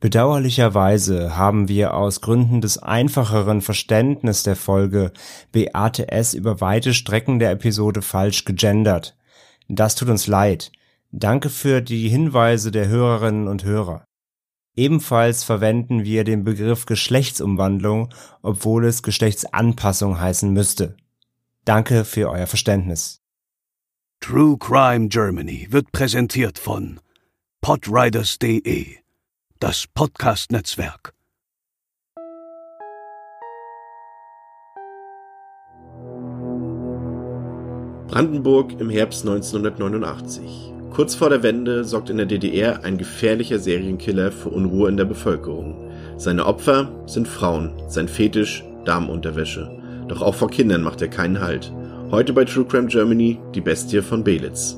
Bedauerlicherweise haben wir aus Gründen des einfacheren Verständnisses der Folge Beate S. über weite Strecken der Episode falsch gegendert. Das tut uns leid. Danke für die Hinweise der Hörerinnen und Hörer. Ebenfalls verwenden wir den Begriff Geschlechtsumwandlung, obwohl es Geschlechtsanpassung heißen müsste. Danke für euer Verständnis. True Crime Germany wird präsentiert von podriders.de, das Podcast-Netzwerk. Brandenburg im Herbst 1989. Kurz vor der Wende sorgt in der DDR ein gefährlicher Serienkiller für Unruhe in der Bevölkerung. Seine Opfer sind Frauen, sein Fetisch Damenunterwäsche. Doch auch vor Kindern macht er keinen Halt. Heute bei True Crime Germany die Bestie von Belitz.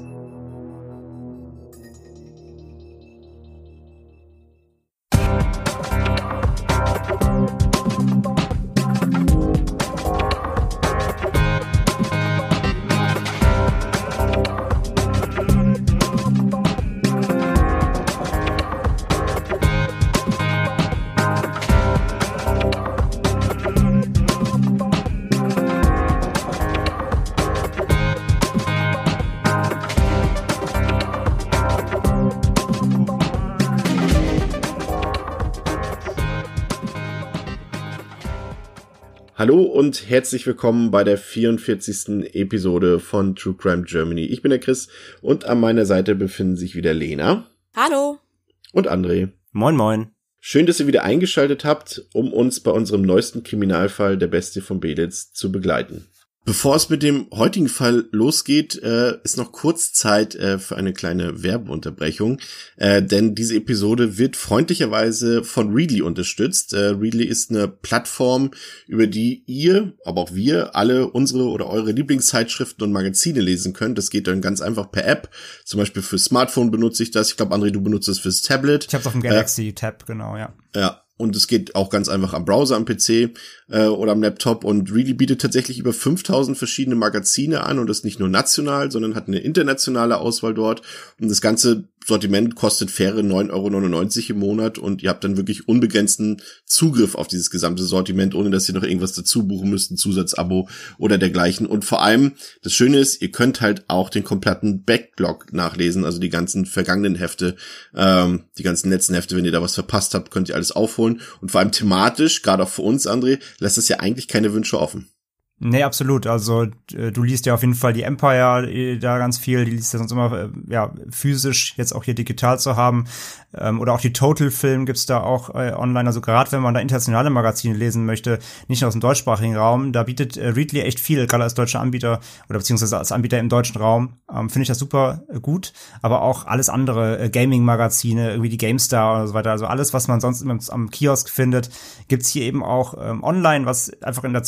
Hallo und herzlich willkommen bei der 44. Episode von True Crime Germany. Ich bin der Chris und an meiner Seite befinden sich wieder Lena. Hallo. Und André. Moin moin. Schön, dass ihr wieder eingeschaltet habt, um uns bei unserem neuesten Kriminalfall der Bestie von Belitz zu begleiten. Bevor es mit dem heutigen Fall losgeht, ist noch kurz Zeit für eine kleine Werbeunterbrechung, denn diese Episode wird freundlicherweise von Readly unterstützt. Readly ist eine Plattform, über die ihr, aber auch wir, alle unsere oder eure Lieblingszeitschriften und Magazine lesen könnt. Das geht dann ganz einfach per App, zum Beispiel für Smartphone benutze ich das. Ich glaube, André, du benutzt es fürs Tablet. Ich habe es auf dem Galaxy-Tab, genau, ja. Ja. Und es geht auch ganz einfach am Browser, am PC oder am Laptop. Und Readly bietet tatsächlich über 5000 verschiedene Magazine an. Und das nicht nur national, sondern hat eine internationale Auswahl dort. Und das ganze Sortiment kostet faire 9,99 € im Monat. Und ihr habt dann wirklich unbegrenzten Zugriff auf dieses gesamte Sortiment, ohne dass ihr noch irgendwas dazu buchen müsst, ein Zusatzabo oder dergleichen. Und vor allem, das Schöne ist, ihr könnt halt auch den kompletten Backlog nachlesen. Also die ganzen vergangenen Hefte, die ganzen letzten Hefte. Wenn ihr da was verpasst habt, könnt ihr alles aufholen. Und vor allem thematisch, gerade auch für uns, André, lässt es ja eigentlich keine Wünsche offen. Nee, absolut. Also du liest ja auf jeden Fall die Empire da ganz viel, die liest ja sonst immer physisch, jetzt auch hier digital zu haben. Oder auch die Total-Film gibt's da auch online. Also gerade wenn man da internationale Magazine lesen möchte, nicht nur aus dem deutschsprachigen Raum, da bietet Readly echt viel, gerade als deutscher Anbieter oder beziehungsweise als Anbieter im deutschen Raum. Finde ich das super gut. Aber auch alles andere, Gaming-Magazine, irgendwie die GameStar oder so weiter. Also alles, was man sonst immer am Kiosk findet, gibt's hier eben auch online, was einfach in der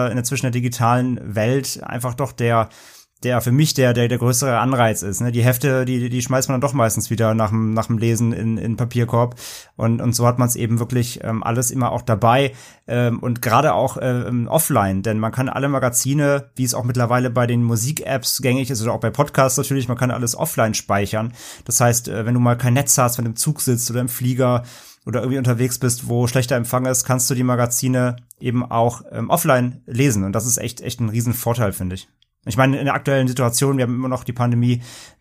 digitalen Welt einfach doch der für mich der größere Anreiz ist. Ne? Die Hefte, die schmeißt man dann doch meistens wieder nach dem Lesen in Papierkorb und so hat man es eben wirklich alles immer auch dabei und gerade auch offline, denn man kann alle Magazine, wie es auch mittlerweile bei den Musik-Apps gängig ist oder auch bei Podcasts natürlich, man kann alles offline speichern. Das heißt, wenn du mal kein Netz hast, wenn du im Zug sitzt oder im Flieger oder irgendwie unterwegs bist, wo schlechter Empfang ist, kannst du die Magazine eben auch offline lesen. Und das ist echt ein riesen Vorteil, finde ich. Ich meine, in der aktuellen Situation, wir haben immer noch die Pandemie,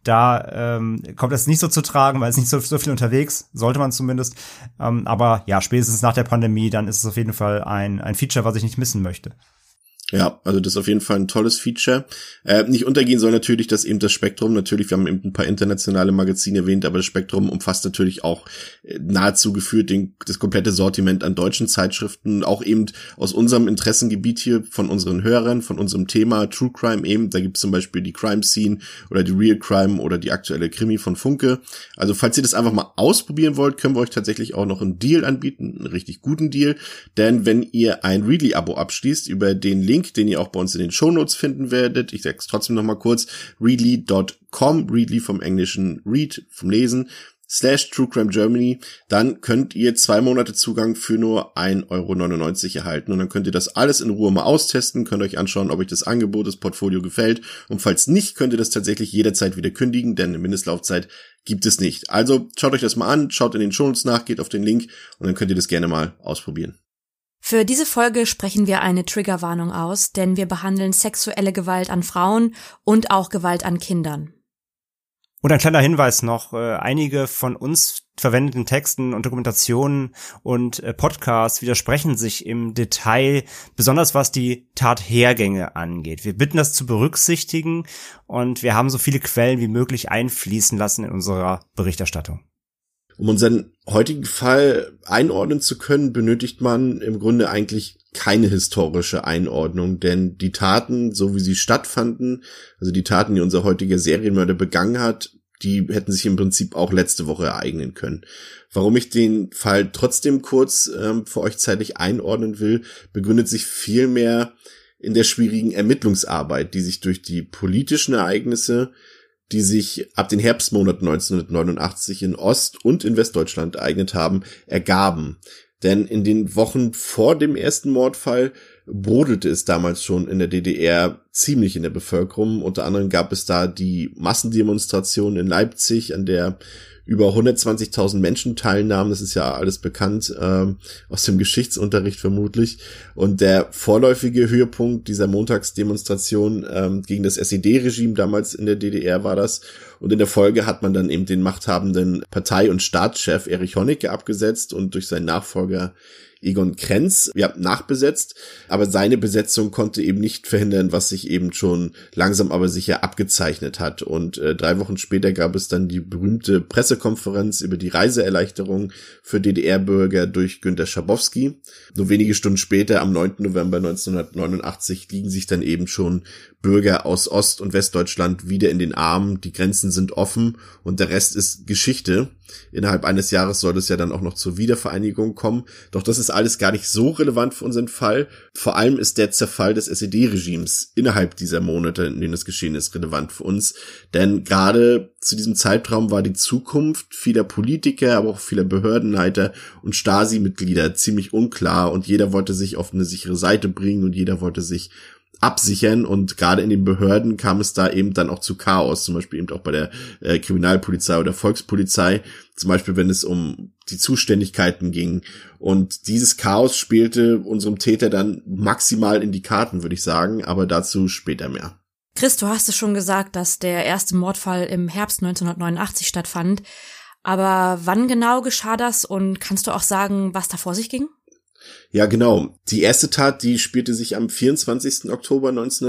da kommt das nicht so zu tragen, weil es nicht so viel unterwegs, sollte man zumindest. Aber ja, spätestens nach der Pandemie, dann ist es auf jeden Fall ein Feature, was ich nicht missen möchte. Ja, also das ist auf jeden Fall ein tolles Feature. Nicht untergehen soll natürlich, dass eben das Spektrum, natürlich, wir haben eben ein paar internationale Magazine erwähnt, aber das Spektrum umfasst natürlich auch nahezu geführt das komplette Sortiment an deutschen Zeitschriften, auch eben aus unserem Interessengebiet hier, von unseren Hörern, von unserem Thema True Crime eben. Da gibt's zum Beispiel die Crime Scene oder die Real Crime oder die aktuelle Krimi von Funke. Also falls ihr das einfach mal ausprobieren wollt, können wir euch tatsächlich auch noch einen Deal anbieten, einen richtig guten Deal. Denn wenn ihr ein Readly-Abo abschließt über den Link, den ihr auch bei uns in den Shownotes finden werdet. Ich sag's trotzdem noch mal kurz. Readly.com, Readly vom englischen Read, vom Lesen, patreon.com/truecrimegermany, dann könnt ihr 2 Monate Zugang für nur 1,99 € erhalten und dann könnt ihr das alles in Ruhe mal austesten, könnt euch anschauen, ob euch das Angebot, das Portfolio gefällt und falls nicht, könnt ihr das tatsächlich jederzeit wieder kündigen, denn eine Mindestlaufzeit gibt es nicht. Also schaut euch das mal an, schaut in den Shownotes nach, geht auf den Link und dann könnt ihr das gerne mal ausprobieren. Für diese Folge sprechen wir eine Triggerwarnung aus, denn wir behandeln sexuelle Gewalt an Frauen und auch Gewalt an Kindern. Und ein kleiner Hinweis noch, einige von uns verwendeten Texten und Dokumentationen und Podcasts widersprechen sich im Detail, besonders was die Tathergänge angeht. Wir bitten das zu berücksichtigen und wir haben so viele Quellen wie möglich einfließen lassen in unserer Berichterstattung. Um unseren heutigen Fall einordnen zu können, benötigt man im Grunde eigentlich keine historische Einordnung, denn die Taten, so wie sie stattfanden, also die Taten, die unser heutiger Serienmörder begangen hat, die hätten sich im Prinzip auch letzte Woche ereignen können. Warum ich den Fall trotzdem kurz für euch zeitlich einordnen will, begründet sich vielmehr in der schwierigen Ermittlungsarbeit, die sich durch die politischen Ereignisse, die sich ab den Herbstmonaten 1989 in Ost- und in Westdeutschland ereignet haben, ergaben. Denn in den Wochen vor dem ersten Mordfall brodelte es damals schon in der DDR ziemlich in der Bevölkerung. Unter anderem gab es da die Massendemonstration in Leipzig, an der über 120.000 Menschen teilnahmen. Das ist ja alles bekannt, aus dem Geschichtsunterricht vermutlich. Und der vorläufige Höhepunkt dieser Montagsdemonstration gegen das SED-Regime damals in der DDR war das. Und in der Folge hat man dann eben den machthabenden Partei- und Staatschef Erich Honecker abgesetzt und durch seinen Nachfolger Egon Krenz, nachbesetzt, aber seine Besetzung konnte eben nicht verhindern, was sich eben schon langsam aber sicher abgezeichnet hat. Und 3 Wochen später gab es dann die berühmte Pressekonferenz über die Reiseerleichterung für DDR-Bürger durch Günter Schabowski. Nur wenige Stunden später, am 9. November 1989, liegen sich dann eben schon Bürger aus Ost- und Westdeutschland wieder in den Armen. Die Grenzen sind offen und der Rest ist Geschichte. Innerhalb eines Jahres soll es ja dann auch noch zur Wiedervereinigung kommen. Doch das ist alles gar nicht so relevant für unseren Fall. Vor allem ist der Zerfall des SED-Regimes innerhalb dieser Monate, in denen es geschehen ist, relevant für uns. Denn gerade zu diesem Zeitraum war die Zukunft vieler Politiker, aber auch vieler Behördenleiter und Stasi-Mitglieder ziemlich unklar und jeder wollte sich auf eine sichere Seite bringen und jeder wollte sich absichern und gerade in den Behörden kam es da eben dann auch zu Chaos, zum Beispiel eben auch bei der Kriminalpolizei oder Volkspolizei, zum Beispiel wenn es um die Zuständigkeiten ging und dieses Chaos spielte unserem Täter dann maximal in die Karten, würde ich sagen, aber dazu später mehr. Chris, du hast es schon gesagt, dass der erste Mordfall im Herbst 1989 stattfand, aber wann genau geschah das und kannst du auch sagen, was da vor sich ging? Ja, genau. Die erste Tat, die spielte sich am 24. Oktober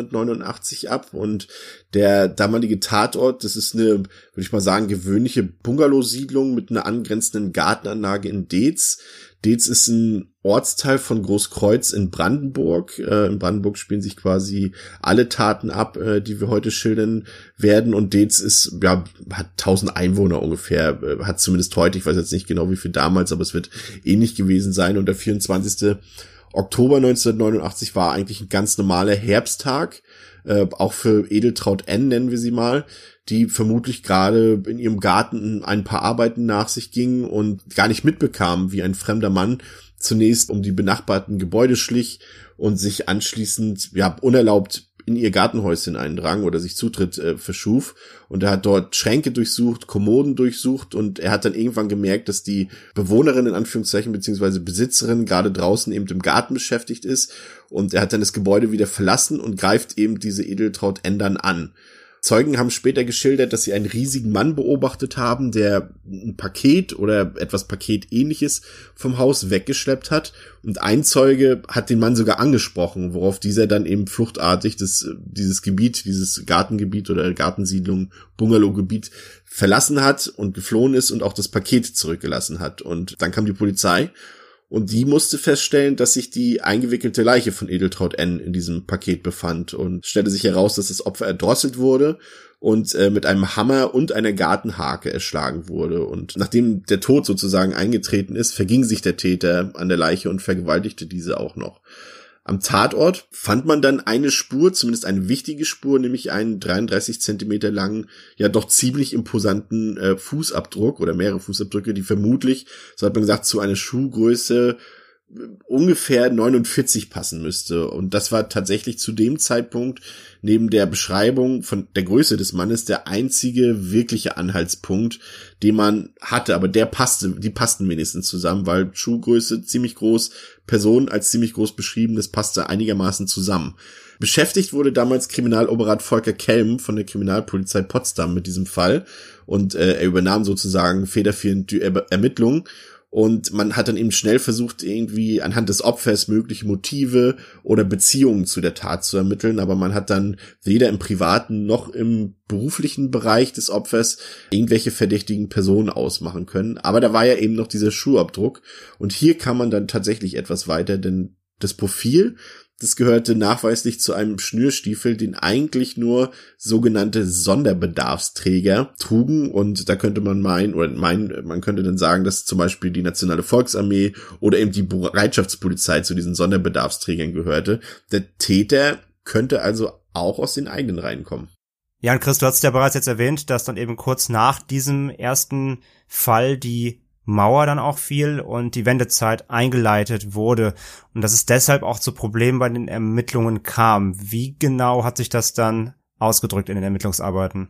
1989 ab und der damalige Tatort, das ist eine, würde ich mal sagen, gewöhnliche Bungalow-Siedlung mit einer angrenzenden Gartenanlage in Deetz. Deetz ist ein Ortsteil von Großkreuz in Brandenburg. In Brandenburg spielen sich quasi alle Taten ab, die wir heute schildern werden. Und Deetz ist, hat 1000 Einwohner ungefähr, hat zumindest heute, ich weiß jetzt nicht genau wie viel damals, aber es wird ähnlich gewesen sein. Und der 24. Oktober 1989 war eigentlich ein ganz normaler Herbsttag, auch für Edeltraud N. nennen wir sie mal, die vermutlich gerade in ihrem Garten ein paar Arbeiten nach sich ging und gar nicht mitbekam, wie ein fremder Mann zunächst um die benachbarten Gebäude schlich und sich anschließend unerlaubt in ihr Gartenhäuschen eindrang oder sich Zutritt verschuf. Und er hat dort Schränke durchsucht, Kommoden durchsucht und er hat dann irgendwann gemerkt, dass die Bewohnerin in Anführungszeichen beziehungsweise Besitzerin gerade draußen eben im Garten beschäftigt ist und er hat dann das Gebäude wieder verlassen und greift eben diese Edeltraud N. dann an. Zeugen haben später geschildert, dass sie einen riesigen Mann beobachtet haben, der ein Paket oder etwas Paketähnliches vom Haus weggeschleppt hat. Und ein Zeuge hat den Mann sogar angesprochen, worauf dieser dann eben fluchtartig dieses Gebiet, dieses Gartengebiet oder Gartensiedlung, Bungalowgebiet verlassen hat und geflohen ist und auch das Paket zurückgelassen hat. Und dann kam die Polizei. Und die musste feststellen, dass sich die eingewickelte Leiche von Edeltraud N. in diesem Paket befand und stellte sich heraus, dass das Opfer erdrosselt wurde und mit einem Hammer und einer Gartenhake erschlagen wurde. Und nachdem der Tod sozusagen eingetreten ist, verging sich der Täter an der Leiche und vergewaltigte diese auch noch. Am Tatort fand man dann eine Spur, zumindest eine wichtige Spur, nämlich einen 33 Zentimeter langen, ja doch ziemlich imposanten Fußabdruck oder mehrere Fußabdrücke, die vermutlich, so hat man gesagt, zu einer Schuhgröße ungefähr 49 passen müsste. Und das war tatsächlich zu dem Zeitpunkt neben der Beschreibung von der Größe des Mannes der einzige wirkliche Anhaltspunkt, den man hatte. Aber die passten wenigstens zusammen, weil Schuhgröße ziemlich groß, Person als ziemlich groß beschrieben, das passte einigermaßen zusammen. Beschäftigt wurde damals Kriminaloberrat Volker Kelm von der Kriminalpolizei Potsdam mit diesem Fall. Und er übernahm sozusagen federführend die Ermittlungen. Und man hat dann eben schnell versucht, irgendwie anhand des Opfers mögliche Motive oder Beziehungen zu der Tat zu ermitteln. Aber man hat dann weder im privaten noch im beruflichen Bereich des Opfers irgendwelche verdächtigen Personen ausmachen können. Aber da war ja eben noch dieser Schuhabdruck. Und hier kam man dann tatsächlich etwas weiter, denn das Profil, das gehörte nachweislich zu einem Schnürstiefel, den eigentlich nur sogenannte Sonderbedarfsträger trugen. Und da könnte man man könnte dann sagen, dass zum Beispiel die Nationale Volksarmee oder eben die Bereitschaftspolizei zu diesen Sonderbedarfsträgern gehörte. Der Täter könnte also auch aus den eigenen Reihen kommen. Ja, und Chris, du hast ja bereits jetzt erwähnt, dass dann eben kurz nach diesem ersten Fall die Mauer dann auch fiel und die Wendezeit eingeleitet wurde und dass es deshalb auch zu Problemen bei den Ermittlungen kam. Wie genau hat sich das dann ausgedrückt in den Ermittlungsarbeiten?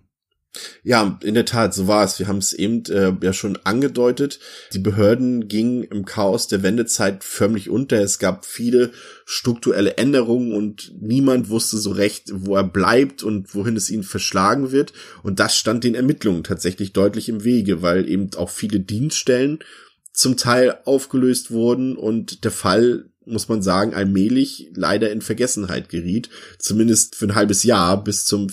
Ja, in der Tat, so war es. Wir haben es eben ja schon angedeutet. Die Behörden gingen im Chaos der Wendezeit förmlich unter. Es gab viele strukturelle Änderungen und niemand wusste so recht, wo er bleibt und wohin es ihn verschlagen wird. Und das stand den Ermittlungen tatsächlich deutlich im Wege, weil eben auch viele Dienststellen zum Teil aufgelöst wurden und der Fall, muss man sagen, allmählich leider in Vergessenheit geriet, zumindest für ein halbes Jahr bis zum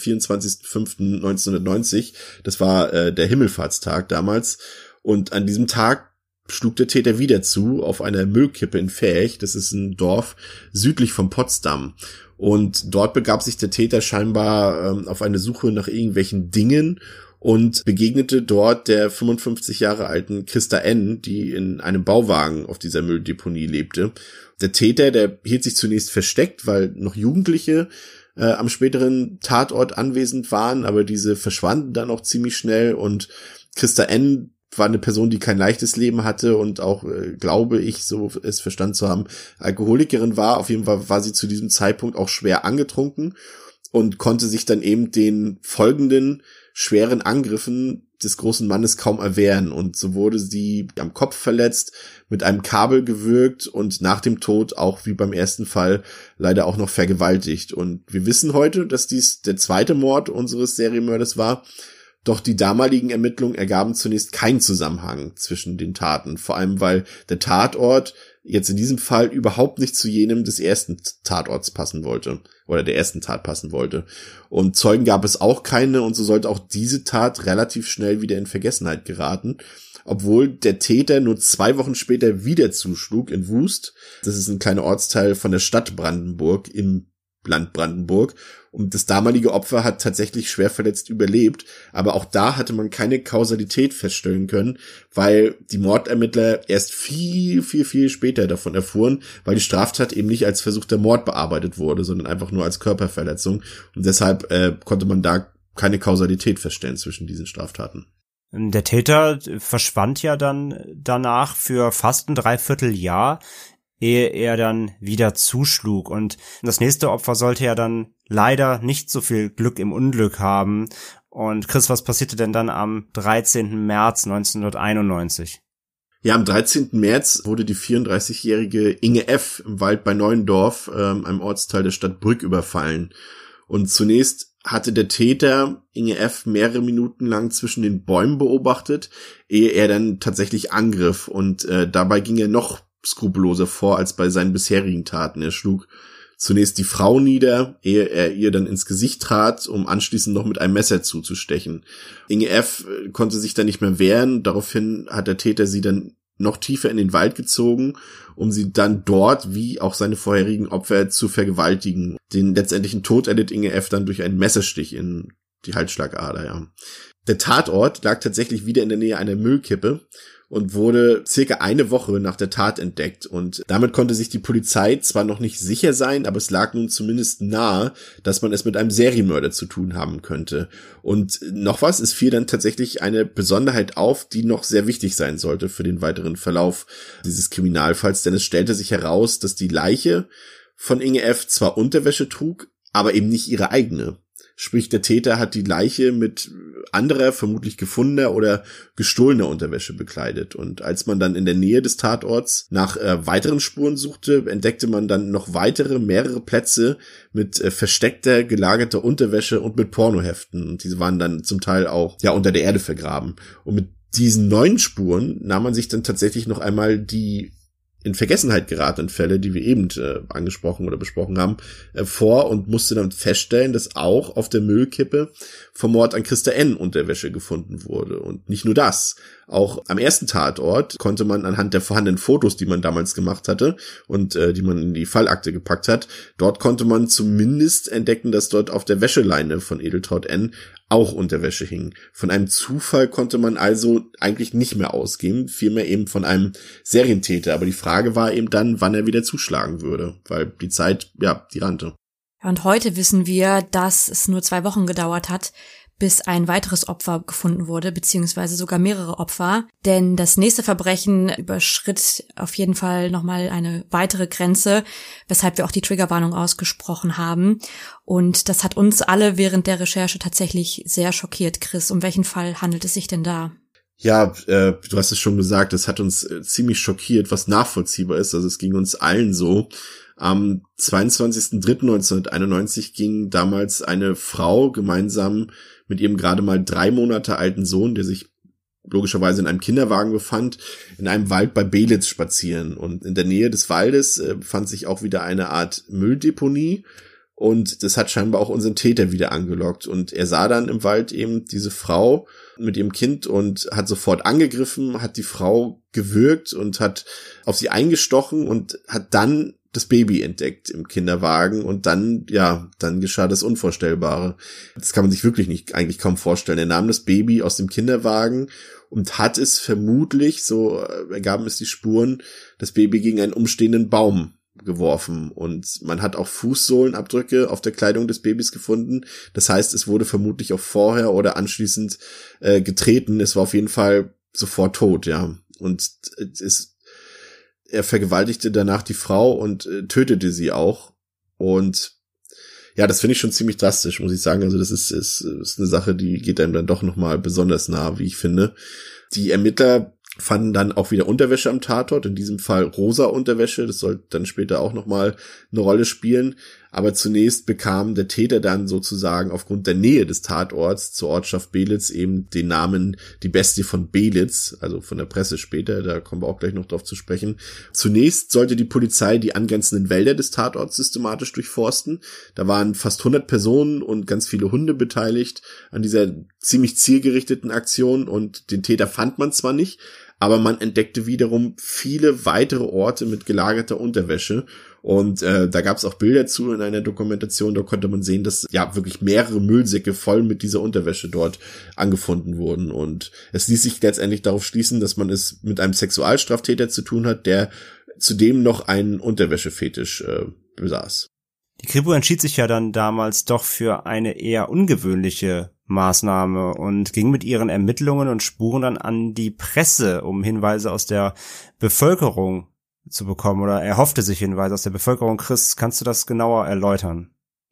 24.05.1990. Das war der Himmelfahrtstag damals. Und an diesem Tag schlug der Täter wieder zu auf einer Müllkippe in Väch. Das ist ein Dorf südlich von Potsdam. Und dort begab sich der Täter scheinbar auf eine Suche nach irgendwelchen Dingen und begegnete dort der 55 Jahre alten Christa N., die in einem Bauwagen auf dieser Mülldeponie lebte. Der Täter, der hielt sich zunächst versteckt, weil noch Jugendliche am späteren Tatort anwesend waren, aber diese verschwanden dann auch ziemlich schnell und Christa N. war eine Person, die kein leichtes Leben hatte und auch, glaube ich, so es verstanden zu haben, Alkoholikerin war. Auf jeden Fall war sie zu diesem Zeitpunkt auch schwer angetrunken und konnte sich dann eben den folgenden schweren Angriffen des großen Mannes kaum erwehren. Und so wurde sie am Kopf verletzt, mit einem Kabel gewürgt und nach dem Tod auch wie beim ersten Fall leider auch noch vergewaltigt. Und wir wissen heute, dass dies der zweite Mord unseres Serienmörders war. Doch die damaligen Ermittlungen ergaben zunächst keinen Zusammenhang zwischen den Taten. Vor allem, weil der Tatort jetzt in diesem Fall überhaupt nicht zu jenem des ersten Tatorts passen wollte. Oder der ersten Tat passen wollte. Und Zeugen gab es auch keine und so sollte auch diese Tat relativ schnell wieder in Vergessenheit geraten. Obwohl der Täter nur 2 Wochen später wieder zuschlug in Wust. Das ist ein kleiner Ortsteil von der Stadt Brandenburg im Land Brandenburg. Und das damalige Opfer hat tatsächlich schwer verletzt überlebt. Aber auch da hatte man keine Kausalität feststellen können, weil die Mordermittler erst viel später davon erfuhren, weil die Straftat eben nicht als versuchter Mord bearbeitet wurde, sondern einfach nur als Körperverletzung. Und deshalb konnte man da keine Kausalität feststellen zwischen diesen Straftaten. Der Täter verschwand ja dann danach für fast ein Dreivierteljahr, ehe er dann wieder zuschlug. Und das nächste Opfer sollte ja dann leider nicht so viel Glück im Unglück haben. Und Chris, was passierte denn dann am 13. März 1991? Ja, am 13. März wurde die 34-jährige Inge F. im Wald bei Neuendorf, einem Ortsteil der Stadt Brück, überfallen. Und zunächst hatte der Täter Inge F. mehrere Minuten lang zwischen den Bäumen beobachtet, ehe er dann tatsächlich angriff. Und dabei ging er noch skrupelloser vor als bei seinen bisherigen Taten. Er schlug zunächst die Frau nieder, ehe er ihr dann ins Gesicht trat, um anschließend noch mit einem Messer zuzustechen. Inge F. konnte sich dann nicht mehr wehren. Daraufhin hat der Täter sie dann noch tiefer in den Wald gezogen, um sie dann dort, wie auch seine vorherigen Opfer, zu vergewaltigen. Den letztendlichen Tod erlitt Inge F. dann durch einen Messerstich in die Halsschlagader, ja. Der Tatort lag tatsächlich wieder in der Nähe einer Müllkippe und wurde circa eine Woche nach der Tat entdeckt. Und damit konnte sich die Polizei zwar noch nicht sicher sein, aber es lag nun zumindest nahe, dass man es mit einem Serienmörder zu tun haben könnte. Und noch was, es fiel dann tatsächlich eine Besonderheit auf, die noch sehr wichtig sein sollte für den weiteren Verlauf dieses Kriminalfalls, denn es stellte sich heraus, dass die Leiche von Inge F. zwar Unterwäsche trug, aber eben nicht ihre eigene. Sprich, der Täter hat die Leiche mit anderer, vermutlich gefundener oder gestohlener Unterwäsche bekleidet. Und als man dann in der Nähe des Tatorts nach weiteren Spuren suchte, entdeckte man dann noch mehrere Plätze mit versteckter, gelagerter Unterwäsche und mit Pornoheften. Und diese waren dann zum Teil auch unter der Erde vergraben. Und mit diesen neuen Spuren nahm man sich dann tatsächlich noch einmal die in Vergessenheit geratenen Fälle, die wir eben angesprochen oder besprochen haben, vor und musste dann feststellen, dass auch auf der Müllkippe vom Mord an Christa N. Unterwäsche gefunden wurde. Und nicht nur das. Auch am ersten Tatort konnte man anhand der vorhandenen Fotos, die man damals gemacht hatte und die man in die Fallakte gepackt hat, dort konnte man zumindest entdecken, dass dort auf der Wäscheleine von Edeltraud N. auch Unterwäsche hing. Von einem Zufall konnte man also eigentlich nicht mehr ausgehen, vielmehr eben von einem Serientäter. Aber die Frage war eben dann, wann er wieder zuschlagen würde, weil die Zeit, die rannte. Und heute wissen wir, dass es nur 2 Wochen gedauert hat, bis ein weiteres Opfer gefunden wurde, beziehungsweise sogar mehrere Opfer. Denn das nächste Verbrechen überschritt auf jeden Fall nochmal eine weitere Grenze, weshalb wir auch die Triggerwarnung ausgesprochen haben. Und das hat uns alle während der Recherche tatsächlich sehr schockiert. Chris, um welchen Fall handelt es sich denn da? Ja, du hast es schon gesagt, es hat uns ziemlich schockiert, was nachvollziehbar ist. Also es ging uns allen so. Am 22.03.1991 ging damals eine Frau gemeinsam mit ihrem gerade mal 3 Monate alten Sohn, der sich logischerweise in einem Kinderwagen befand, in einem Wald bei Belitz spazieren. Und in der Nähe des Waldes befand sich auch wieder eine Art Mülldeponie. Und das hat scheinbar auch unseren Täter wieder angelockt. Und er sah dann im Wald eben diese Frau mit ihrem Kind und hat sofort angegriffen, hat die Frau gewürgt und hat auf sie eingestochen und hat dann das Baby entdeckt im Kinderwagen und dann geschah das Unvorstellbare. Das kann man sich wirklich eigentlich kaum vorstellen. Er nahm das Baby aus dem Kinderwagen und hat es vermutlich, so ergaben es die Spuren, das Baby gegen einen umstehenden Baum geworfen. Und man hat auch Fußsohlenabdrücke auf der Kleidung des Babys gefunden. Das heißt, es wurde vermutlich auch vorher oder anschließend getreten. Es war auf jeden Fall sofort tot, ja. Und er vergewaltigte danach die Frau und tötete sie auch. Und ja, das finde ich schon ziemlich drastisch, muss ich sagen. Also das ist eine Sache, die geht einem dann doch nochmal besonders nah, wie ich finde. Die Ermittler fanden dann auch wieder Unterwäsche am Tatort, in diesem Fall rosa Unterwäsche, das soll dann später auch nochmal eine Rolle spielen, aber zunächst bekam der Täter dann sozusagen aufgrund der Nähe des Tatorts zur Ortschaft Belitz eben den Namen die Bestie von Belitz, also von der Presse später, da kommen wir auch gleich noch drauf zu sprechen. Zunächst sollte die Polizei die angrenzenden Wälder des Tatorts systematisch durchforsten, da waren fast 100 Personen und ganz viele Hunde beteiligt an dieser ziemlich zielgerichteten Aktion und den Täter fand man zwar nicht, aber man entdeckte wiederum viele weitere Orte mit gelagerter Unterwäsche. Und da gab es auch Bilder zu in einer Dokumentation, da konnte man sehen, dass wirklich mehrere Müllsäcke voll mit dieser Unterwäsche dort angefunden wurden. Und es ließ sich letztendlich darauf schließen, dass man es mit einem Sexualstraftäter zu tun hat, der zudem noch einen Unterwäschefetisch besaß. Die Kripo entschied sich ja dann damals doch für eine eher ungewöhnliche Maßnahme und ging mit ihren Ermittlungen und Spuren dann an die Presse, um Hinweise aus der Bevölkerung zu bekommen, oder er hoffte sich Hinweise aus der Bevölkerung. Chris, kannst du das genauer erläutern?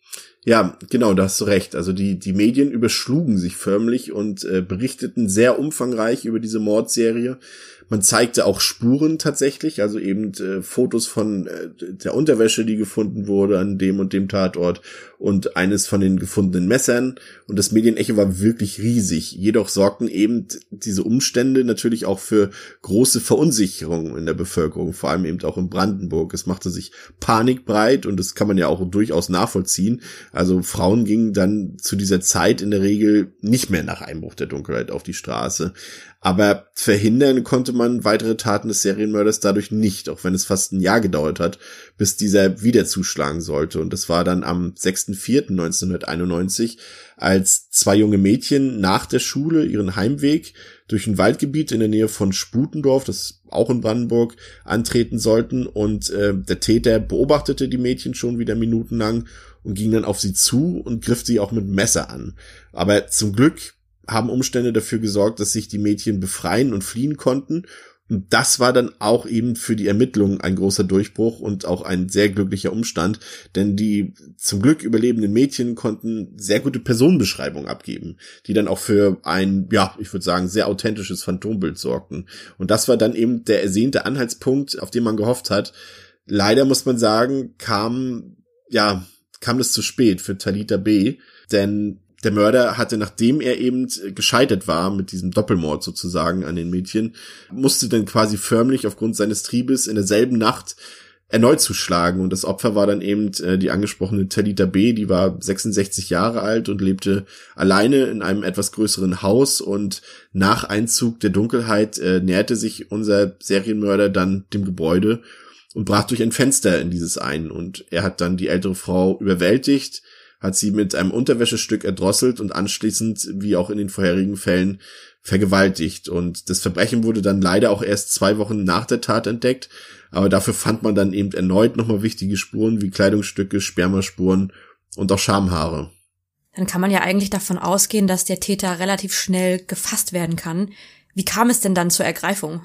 Ja, genau, da hast du recht. Also die Medien überschlugen sich förmlich und berichteten sehr umfangreich über diese Mordserie. Man zeigte auch Spuren tatsächlich, also eben Fotos von der Unterwäsche, die gefunden wurde an dem und dem Tatort und eines von den gefundenen Messern. Und das Medienecho war wirklich riesig. Jedoch sorgten eben diese Umstände natürlich auch für große Verunsicherung in der Bevölkerung, vor allem eben auch in Brandenburg. Es machte sich Panik breit und das kann man ja auch durchaus nachvollziehen. Also Frauen gingen dann zu dieser Zeit in der Regel nicht mehr nach Einbruch der Dunkelheit auf die Straße. Aber verhindern konnte man weitere Taten des Serienmörders dadurch nicht, auch wenn es fast ein Jahr gedauert hat, bis dieser wieder zuschlagen sollte. Und das war dann am 6.4.1991, als 2 junge Mädchen nach der Schule ihren Heimweg durch ein Waldgebiet in der Nähe von Sputendorf, das auch in Brandenburg, antreten sollten. Und der Täter beobachtete die Mädchen schon wieder minutenlang und ging dann auf sie zu und griff sie auch mit dem Messer an. Aber zum Glück haben Umstände dafür gesorgt, dass sich die Mädchen befreien und fliehen konnten. Und das war dann auch eben für die Ermittlungen ein großer Durchbruch und auch ein sehr glücklicher Umstand, denn die zum Glück überlebenden Mädchen konnten sehr gute Personenbeschreibungen abgeben, die dann auch für ein, ja, ich würde sagen, sehr authentisches Phantombild sorgten. Und das war dann eben der ersehnte Anhaltspunkt, auf den man gehofft hat. Leider muss man sagen, kam es zu spät für Talita B., denn der Mörder hatte, nachdem er eben gescheitert war mit diesem Doppelmord sozusagen an den Mädchen, musste dann quasi förmlich aufgrund seines Triebes in derselben Nacht erneut zuschlagen. Und das Opfer war dann eben die angesprochene Talita B., die war 66 Jahre alt und lebte alleine in einem etwas größeren Haus. Und nach Einzug der Dunkelheit näherte sich unser Serienmörder dann dem Gebäude und brach durch ein Fenster in dieses ein. Und er hat dann die ältere Frau überwältigt, hat sie mit einem Unterwäschestück erdrosselt und anschließend, wie auch in den vorherigen Fällen, vergewaltigt. Und das Verbrechen wurde dann leider auch erst 2 Wochen nach der Tat entdeckt, aber dafür fand man dann eben erneut nochmal wichtige Spuren wie Kleidungsstücke, Spermaspuren und auch Schamhaare. Dann kann man ja eigentlich davon ausgehen, dass der Täter relativ schnell gefasst werden kann. Wie kam es denn dann zur Ergreifung?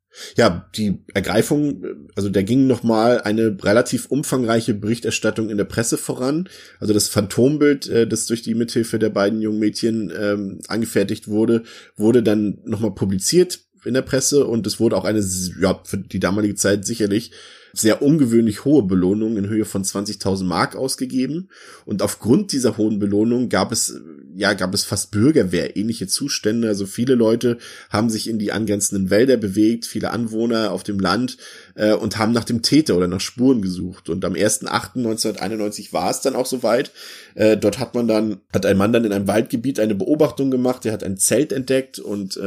Ja, die Ergreifung, also da ging nochmal eine relativ umfangreiche Berichterstattung in der Presse voran. Also das Phantombild, das durch die Mithilfe der beiden jungen Mädchen angefertigt wurde dann nochmal publiziert in der Presse und es wurde auch eine, ja, für die damalige Zeit sicherlich sehr ungewöhnlich hohe Belohnung in Höhe von 20.000 Mark ausgegeben. Und aufgrund dieser hohen Belohnung gab es fast Bürgerwehr-ähnliche Zustände. Also viele Leute haben sich in die angrenzenden Wälder bewegt, viele Anwohner auf dem Land und haben nach dem Täter oder nach Spuren gesucht. Und am 1.8.1991 war es dann auch soweit. Dort hat ein Mann dann in einem Waldgebiet eine Beobachtung gemacht. Er hat ein Zelt entdeckt und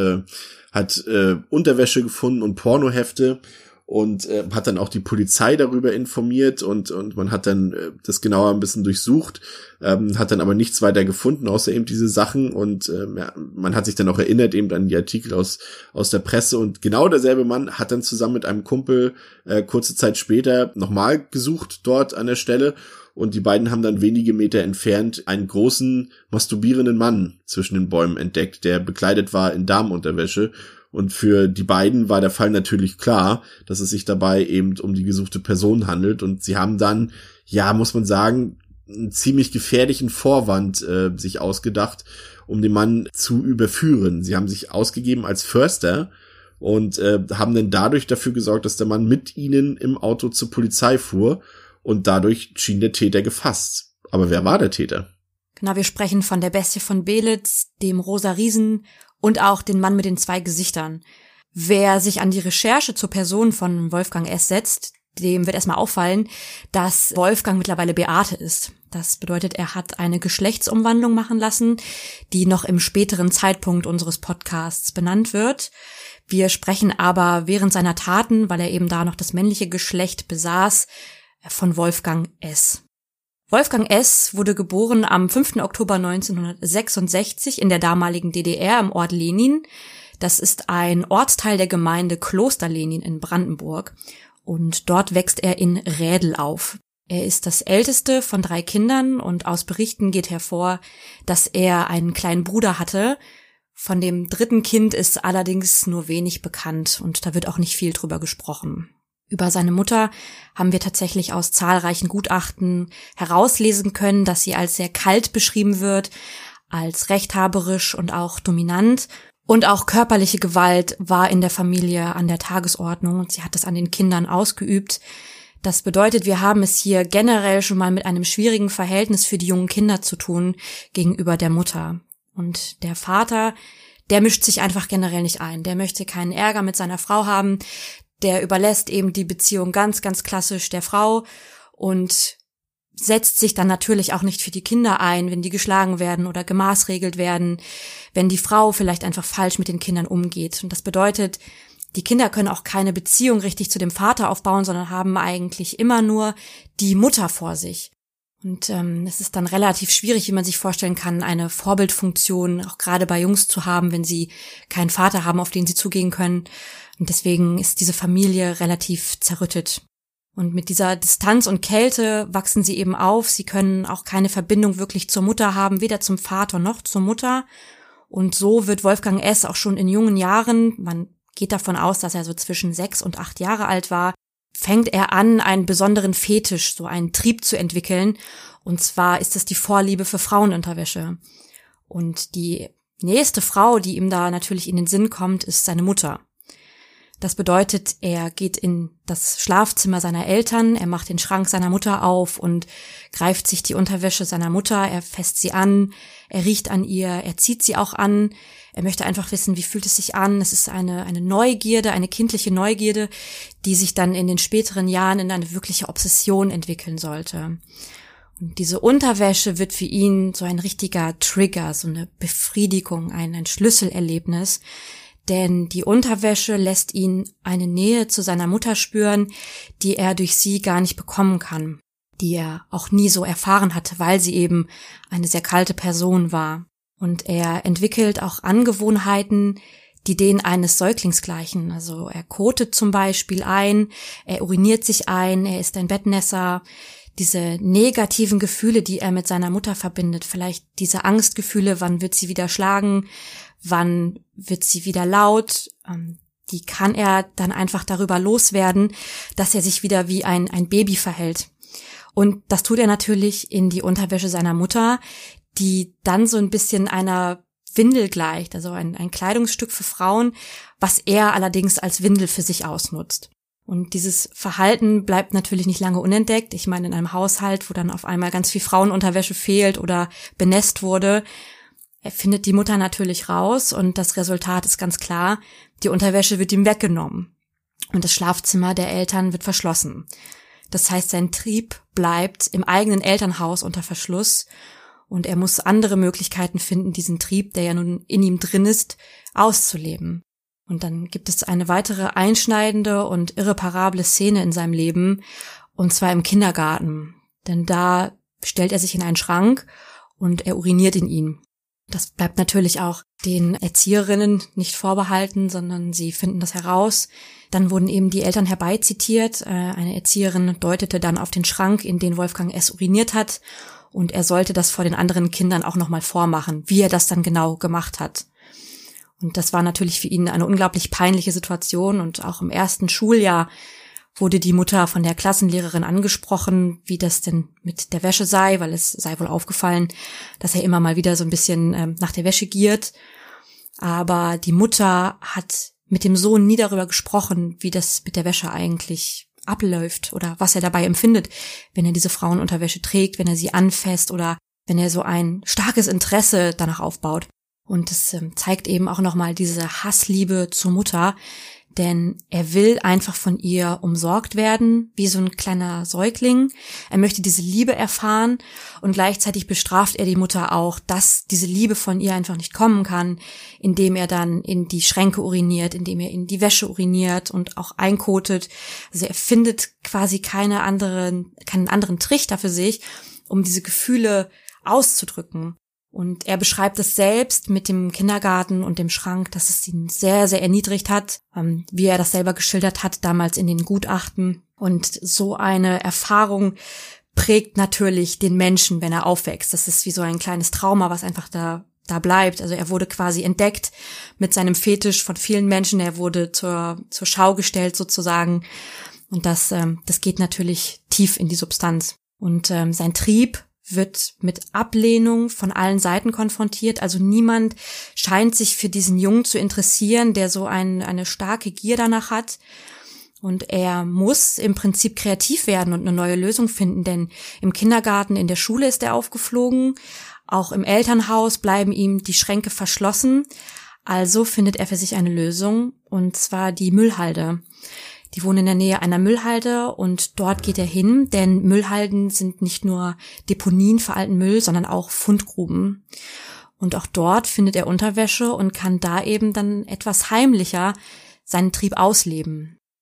hat Unterwäsche gefunden und Pornohefte. Und hat dann auch die Polizei darüber informiert und man hat dann das genauer ein bisschen durchsucht, hat dann aber nichts weiter gefunden, außer eben diese Sachen und man hat sich dann auch erinnert eben an die Artikel aus der Presse und genau derselbe Mann hat dann zusammen mit einem Kumpel kurze Zeit später nochmal gesucht dort an der Stelle und die beiden haben dann wenige Meter entfernt einen großen masturbierenden Mann zwischen den Bäumen entdeckt, der bekleidet war in Damenunterwäsche. Und für die beiden war der Fall natürlich klar, dass es sich dabei eben um die gesuchte Person handelt. Und sie haben dann, ja, muss man sagen, einen ziemlich gefährlichen Vorwand sich ausgedacht, um den Mann zu überführen. Sie haben sich ausgegeben als Förster und haben dann dadurch dafür gesorgt, dass der Mann mit ihnen im Auto zur Polizei fuhr. Und dadurch schien der Täter gefasst. Aber wer war der Täter? Genau, wir sprechen von der Bestie von Belitz, dem Rosa Riesen und auch den Mann mit den 2 Gesichtern. Wer sich an die Recherche zur Person von Wolfgang S. setzt, dem wird erstmal auffallen, dass Wolfgang mittlerweile Beate ist. Das bedeutet, er hat eine Geschlechtsumwandlung machen lassen, die noch im späteren Zeitpunkt unseres Podcasts benannt wird. Wir sprechen aber während seiner Taten, weil er eben da noch das männliche Geschlecht besaß, von Wolfgang S. Wolfgang S. wurde geboren am 5. Oktober 1966 in der damaligen DDR im Ort Lenin. Das ist ein Ortsteil der Gemeinde Kloster Lenin in Brandenburg. Und dort wächst er in Rädel auf. Er ist das älteste von 3 Kindern und aus Berichten geht hervor, dass er einen kleinen Bruder hatte. Von dem 3. Kind ist allerdings nur wenig bekannt und da wird auch nicht viel drüber gesprochen. Über seine Mutter haben wir tatsächlich aus zahlreichen Gutachten herauslesen können, dass sie als sehr kalt beschrieben wird, als rechthaberisch und auch dominant. Und auch körperliche Gewalt war in der Familie an der Tagesordnung und sie hat das an den Kindern ausgeübt. Das bedeutet, wir haben es hier generell schon mal mit einem schwierigen Verhältnis für die jungen Kinder zu tun gegenüber der Mutter. Und der Vater, der mischt sich einfach generell nicht ein. Der möchte keinen Ärger mit seiner Frau haben. Der überlässt eben die Beziehung ganz, ganz klassisch der Frau und setzt sich dann natürlich auch nicht für die Kinder ein, wenn die geschlagen werden oder gemaßregelt werden, wenn die Frau vielleicht einfach falsch mit den Kindern umgeht. Und das bedeutet, die Kinder können auch keine Beziehung richtig zu dem Vater aufbauen, sondern haben eigentlich immer nur die Mutter vor sich. Und es ist dann relativ schwierig, wie man sich vorstellen kann, eine Vorbildfunktion auch gerade bei Jungs zu haben, wenn sie keinen Vater haben, auf den sie zugehen können. Und deswegen ist diese Familie relativ zerrüttet. Und mit dieser Distanz und Kälte wachsen sie eben auf. Sie können auch keine Verbindung wirklich zur Mutter haben, weder zum Vater noch zur Mutter. Und so wird Wolfgang S. auch schon in jungen Jahren, man geht davon aus, dass er so zwischen 6 und 8 Jahre alt war, fängt er an, einen besonderen Fetisch, so einen Trieb zu entwickeln. Und zwar ist es die Vorliebe für Frauenunterwäsche. Und die nächste Frau, die ihm da natürlich in den Sinn kommt, ist seine Mutter. Das bedeutet, er geht in das Schlafzimmer seiner Eltern, er macht den Schrank seiner Mutter auf und greift sich die Unterwäsche seiner Mutter, er fasst sie an, er riecht an ihr, er zieht sie auch an, er möchte einfach wissen, wie fühlt es sich an. Es ist eine Neugierde, eine kindliche Neugierde, die sich dann in den späteren Jahren in eine wirkliche Obsession entwickeln sollte. Und diese Unterwäsche wird für ihn so ein richtiger Trigger, so eine Befriedigung, ein Schlüsselerlebnis. Denn die Unterwäsche lässt ihn eine Nähe zu seiner Mutter spüren, die er durch sie gar nicht bekommen kann, die er auch nie so erfahren hatte, weil sie eben eine sehr kalte Person war. Und er entwickelt auch Angewohnheiten, die denen eines Säuglings gleichen. Also er kotet zum Beispiel ein, er uriniert sich ein, er ist ein Bettnässer. Diese negativen Gefühle, die er mit seiner Mutter verbindet, vielleicht diese Angstgefühle, wann wird sie wieder schlagen, wann wird sie wieder laut, die kann er dann einfach darüber loswerden, dass er sich wieder wie ein Baby verhält. Und das tut er natürlich in die Unterwäsche seiner Mutter, die dann so ein bisschen einer Windel gleicht, also ein Kleidungsstück für Frauen, was er allerdings als Windel für sich ausnutzt. Und dieses Verhalten bleibt natürlich nicht lange unentdeckt. Ich meine, in einem Haushalt, wo dann auf einmal ganz viel Frauenunterwäsche fehlt oder benässt wurde, findet die Mutter natürlich raus und das Resultat ist ganz klar, die Unterwäsche wird ihm weggenommen und das Schlafzimmer der Eltern wird verschlossen. Das heißt, sein Trieb bleibt im eigenen Elternhaus unter Verschluss und er muss andere Möglichkeiten finden, diesen Trieb, der ja nun in ihm drin ist, auszuleben. Und dann gibt es eine weitere einschneidende und irreparable Szene in seinem Leben, und zwar im Kindergarten. Denn da stellt er sich in einen Schrank und er uriniert in ihn. Das bleibt natürlich auch den Erzieherinnen nicht vorbehalten, sondern sie finden das heraus. Dann wurden eben die Eltern herbeizitiert. Eine Erzieherin deutete dann auf den Schrank, in den Wolfgang S. uriniert hat, und er sollte das vor den anderen Kindern auch nochmal vormachen, wie er das dann genau gemacht hat. Und das war natürlich für ihn eine unglaublich peinliche Situation, und auch im ersten Schuljahr wurde die Mutter von der Klassenlehrerin angesprochen, wie das denn mit der Wäsche sei, weil es sei wohl aufgefallen, dass er immer mal wieder so ein bisschen nach der Wäsche giert. Aber die Mutter hat mit dem Sohn nie darüber gesprochen, wie das mit der Wäsche eigentlich abläuft oder was er dabei empfindet, wenn er diese Frauenunterwäsche trägt, wenn er sie anfasst oder wenn er so ein starkes Interesse danach aufbaut. Und es zeigt eben auch nochmal diese Hassliebe zur Mutter, denn er will einfach von ihr umsorgt werden, wie so ein kleiner Säugling. Er möchte diese Liebe erfahren und gleichzeitig bestraft er die Mutter auch, dass diese Liebe von ihr einfach nicht kommen kann, indem er dann in die Schränke uriniert, indem er in die Wäsche uriniert und auch einkotet. Also er findet quasi keinen anderen Trichter für sich, um diese Gefühle auszudrücken. Und er beschreibt es selbst mit dem Kindergarten und dem Schrank, dass es ihn sehr, sehr erniedrigt hat, wie er das selber geschildert hat, damals in den Gutachten. Und so eine Erfahrung prägt natürlich den Menschen, wenn er aufwächst. Das ist wie so ein kleines Trauma, was einfach da bleibt. Also er wurde quasi entdeckt mit seinem Fetisch von vielen Menschen. Er wurde zur Schau gestellt sozusagen. Und das geht natürlich tief in die Substanz. Und sein Trieb wird mit Ablehnung von allen Seiten konfrontiert. Also niemand scheint sich für diesen Jungen zu interessieren, der so eine starke Gier danach hat. Und er muss im Prinzip kreativ werden und eine neue Lösung finden, denn im Kindergarten, in der Schule ist er aufgeflogen. Auch im Elternhaus bleiben ihm die Schränke verschlossen. Also findet er für sich eine Lösung, und zwar die Müllhalde. Die wohnen in der Nähe einer Müllhalde und dort geht er hin, denn Müllhalden sind nicht nur Deponien für alten Müll, sondern auch Fundgruben. Und auch dort findet er Unterwäsche und kann da eben dann etwas heimlicher seinen Trieb ausleben.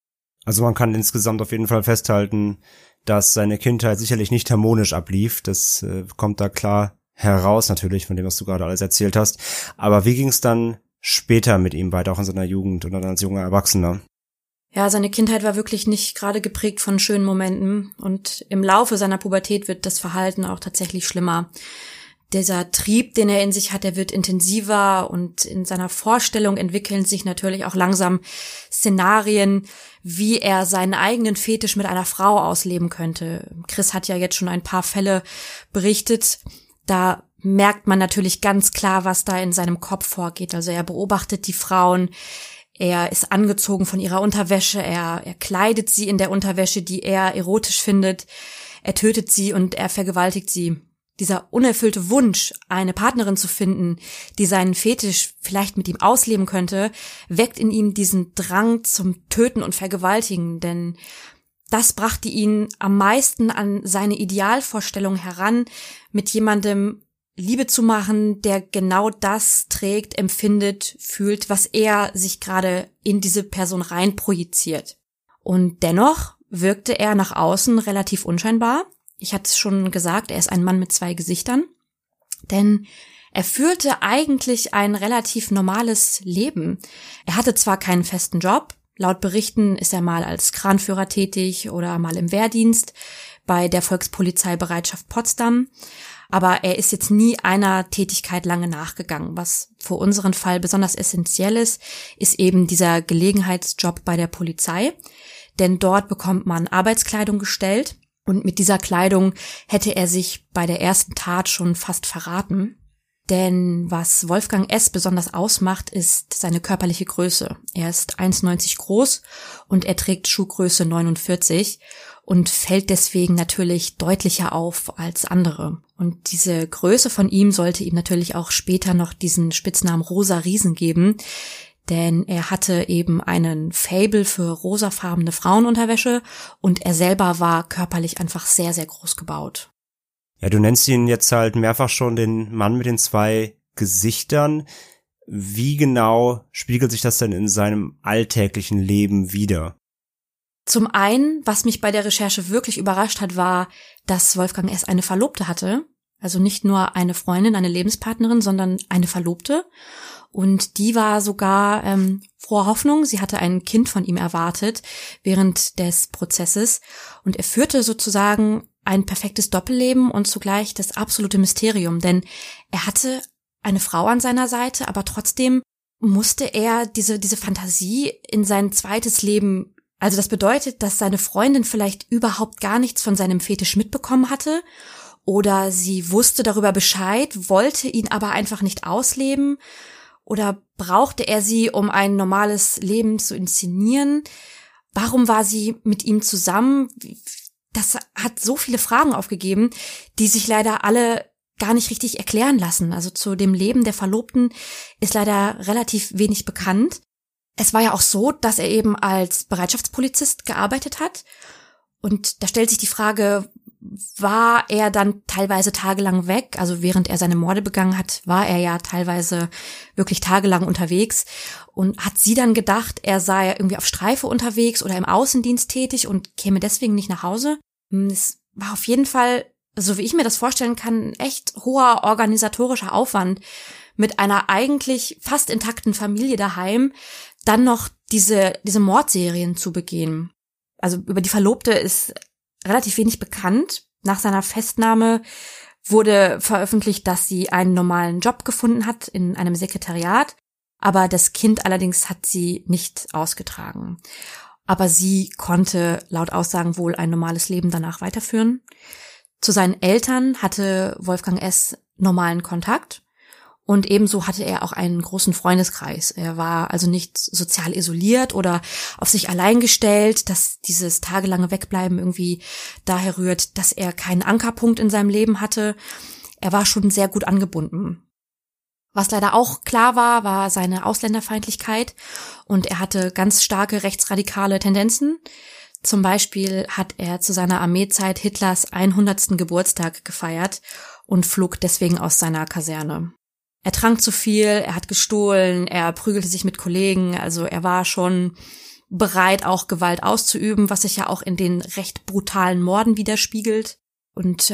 Also man kann insgesamt auf jeden Fall festhalten, dass seine Kindheit sicherlich nicht harmonisch ablief. Das kommt da klar heraus natürlich von dem, was du gerade alles erzählt hast. Aber wie ging es dann später mit ihm weiter, auch in seiner Jugend und dann als junger Erwachsener? Ja, seine Kindheit war wirklich nicht gerade geprägt von schönen Momenten und im Laufe seiner Pubertät wird das Verhalten auch tatsächlich schlimmer. Dieser Trieb, den er in sich hat, der wird intensiver und in seiner Vorstellung entwickeln sich natürlich auch langsam Szenarien, wie er seinen eigenen Fetisch mit einer Frau ausleben könnte. Chris hat ja jetzt schon ein paar Fälle berichtet, da merkt man natürlich ganz klar, was da in seinem Kopf vorgeht. Also er beobachtet die Frauen, er ist angezogen von ihrer Unterwäsche, er kleidet sie in der Unterwäsche, die er erotisch findet, er tötet sie und er vergewaltigt sie. Dieser unerfüllte Wunsch, eine Partnerin zu finden, die seinen Fetisch vielleicht mit ihm ausleben könnte, weckt in ihm diesen Drang zum Töten und Vergewaltigen, denn das brachte ihn am meisten an seine Idealvorstellung heran, mit jemandem Liebe zu machen, der genau das trägt, empfindet, fühlt, was er sich gerade in diese Person reinprojiziert. Und dennoch wirkte er nach außen relativ unscheinbar. Ich hatte es schon gesagt, er ist ein Mann mit 2 Gesichtern, denn er führte eigentlich ein relativ normales Leben. Er hatte zwar keinen festen Job, laut Berichten ist er mal als Kranführer tätig oder mal im Wehrdienst bei der Volkspolizeibereitschaft Potsdam, aber er ist jetzt nie einer Tätigkeit lange nachgegangen. Was für unseren Fall besonders essentiell ist, ist eben dieser Gelegenheitsjob bei der Polizei, denn dort bekommt man Arbeitskleidung gestellt und mit dieser Kleidung hätte er sich bei der ersten Tat schon fast verraten. Denn was Wolfgang S. besonders ausmacht, ist seine körperliche Größe. Er ist 1,90 groß und er trägt Schuhgröße 49 und fällt deswegen natürlich deutlicher auf als andere. Und diese Größe von ihm sollte ihm natürlich auch später noch diesen Spitznamen Rosa Riesen geben, denn er hatte eben einen Faible für rosafarbene Frauenunterwäsche und er selber war körperlich einfach sehr, sehr groß gebaut. Ja, du nennst ihn jetzt halt mehrfach schon den Mann mit den 2 Gesichtern. Wie genau spiegelt sich das denn in seinem alltäglichen Leben wider? Zum einen, was mich bei der Recherche wirklich überrascht hat, war, dass Wolfgang S. eine Verlobte hatte. Also nicht nur eine Freundin, eine Lebenspartnerin, sondern eine Verlobte. Und die war sogar froher Hoffnung. Sie hatte ein Kind von ihm erwartet während des Prozesses. Und er führte sozusagen ein perfektes Doppelleben und zugleich das absolute Mysterium. Denn er hatte eine Frau an seiner Seite, aber trotzdem musste er diese Fantasie in sein zweites Leben. Also das bedeutet, dass seine Freundin vielleicht überhaupt gar nichts von seinem Fetisch mitbekommen hatte oder sie wusste darüber Bescheid, wollte ihn aber einfach nicht ausleben oder brauchte er sie, um ein normales Leben zu inszenieren? Warum war sie mit ihm zusammen? Das hat so viele Fragen aufgegeben, die sich leider alle gar nicht richtig erklären lassen. Also zu dem Leben der Verlobten ist leider relativ wenig bekannt. Es war ja auch so, dass er eben als Bereitschaftspolizist gearbeitet hat. Und da stellt sich die Frage, war er dann teilweise tagelang weg? Also während er seine Morde begangen hat, war er ja teilweise wirklich tagelang unterwegs. Und hat sie dann gedacht, er sei irgendwie auf Streife unterwegs oder im Außendienst tätig und käme deswegen nicht nach Hause? Es war auf jeden Fall, so wie ich mir das vorstellen kann, ein echt hoher organisatorischer Aufwand, mit einer eigentlich fast intakten Familie daheim dann noch diese Mordserien zu begehen. Also über die Verlobte ist relativ wenig bekannt. Nach seiner Festnahme wurde veröffentlicht, dass sie einen normalen Job gefunden hat in einem Sekretariat, aber das Kind allerdings hat sie nicht ausgetragen. Aber sie konnte laut Aussagen wohl ein normales Leben danach weiterführen. Zu seinen Eltern hatte Wolfgang S. normalen Kontakt. Und ebenso hatte er auch einen großen Freundeskreis. Er war also nicht sozial isoliert oder auf sich allein gestellt, dass dieses tagelange Wegbleiben irgendwie daher rührt, dass er keinen Ankerpunkt in seinem Leben hatte. Er war schon sehr gut angebunden. Was leider auch klar war, war seine Ausländerfeindlichkeit und er hatte ganz starke rechtsradikale Tendenzen. Zum Beispiel hat er zu seiner Armeezeit Hitlers 100. Geburtstag gefeiert und flog deswegen aus seiner Kaserne. Er trank zu viel, er hat gestohlen, er prügelte sich mit Kollegen, also er war schon bereit, auch Gewalt auszuüben, was sich ja auch in den recht brutalen Morden widerspiegelt. Und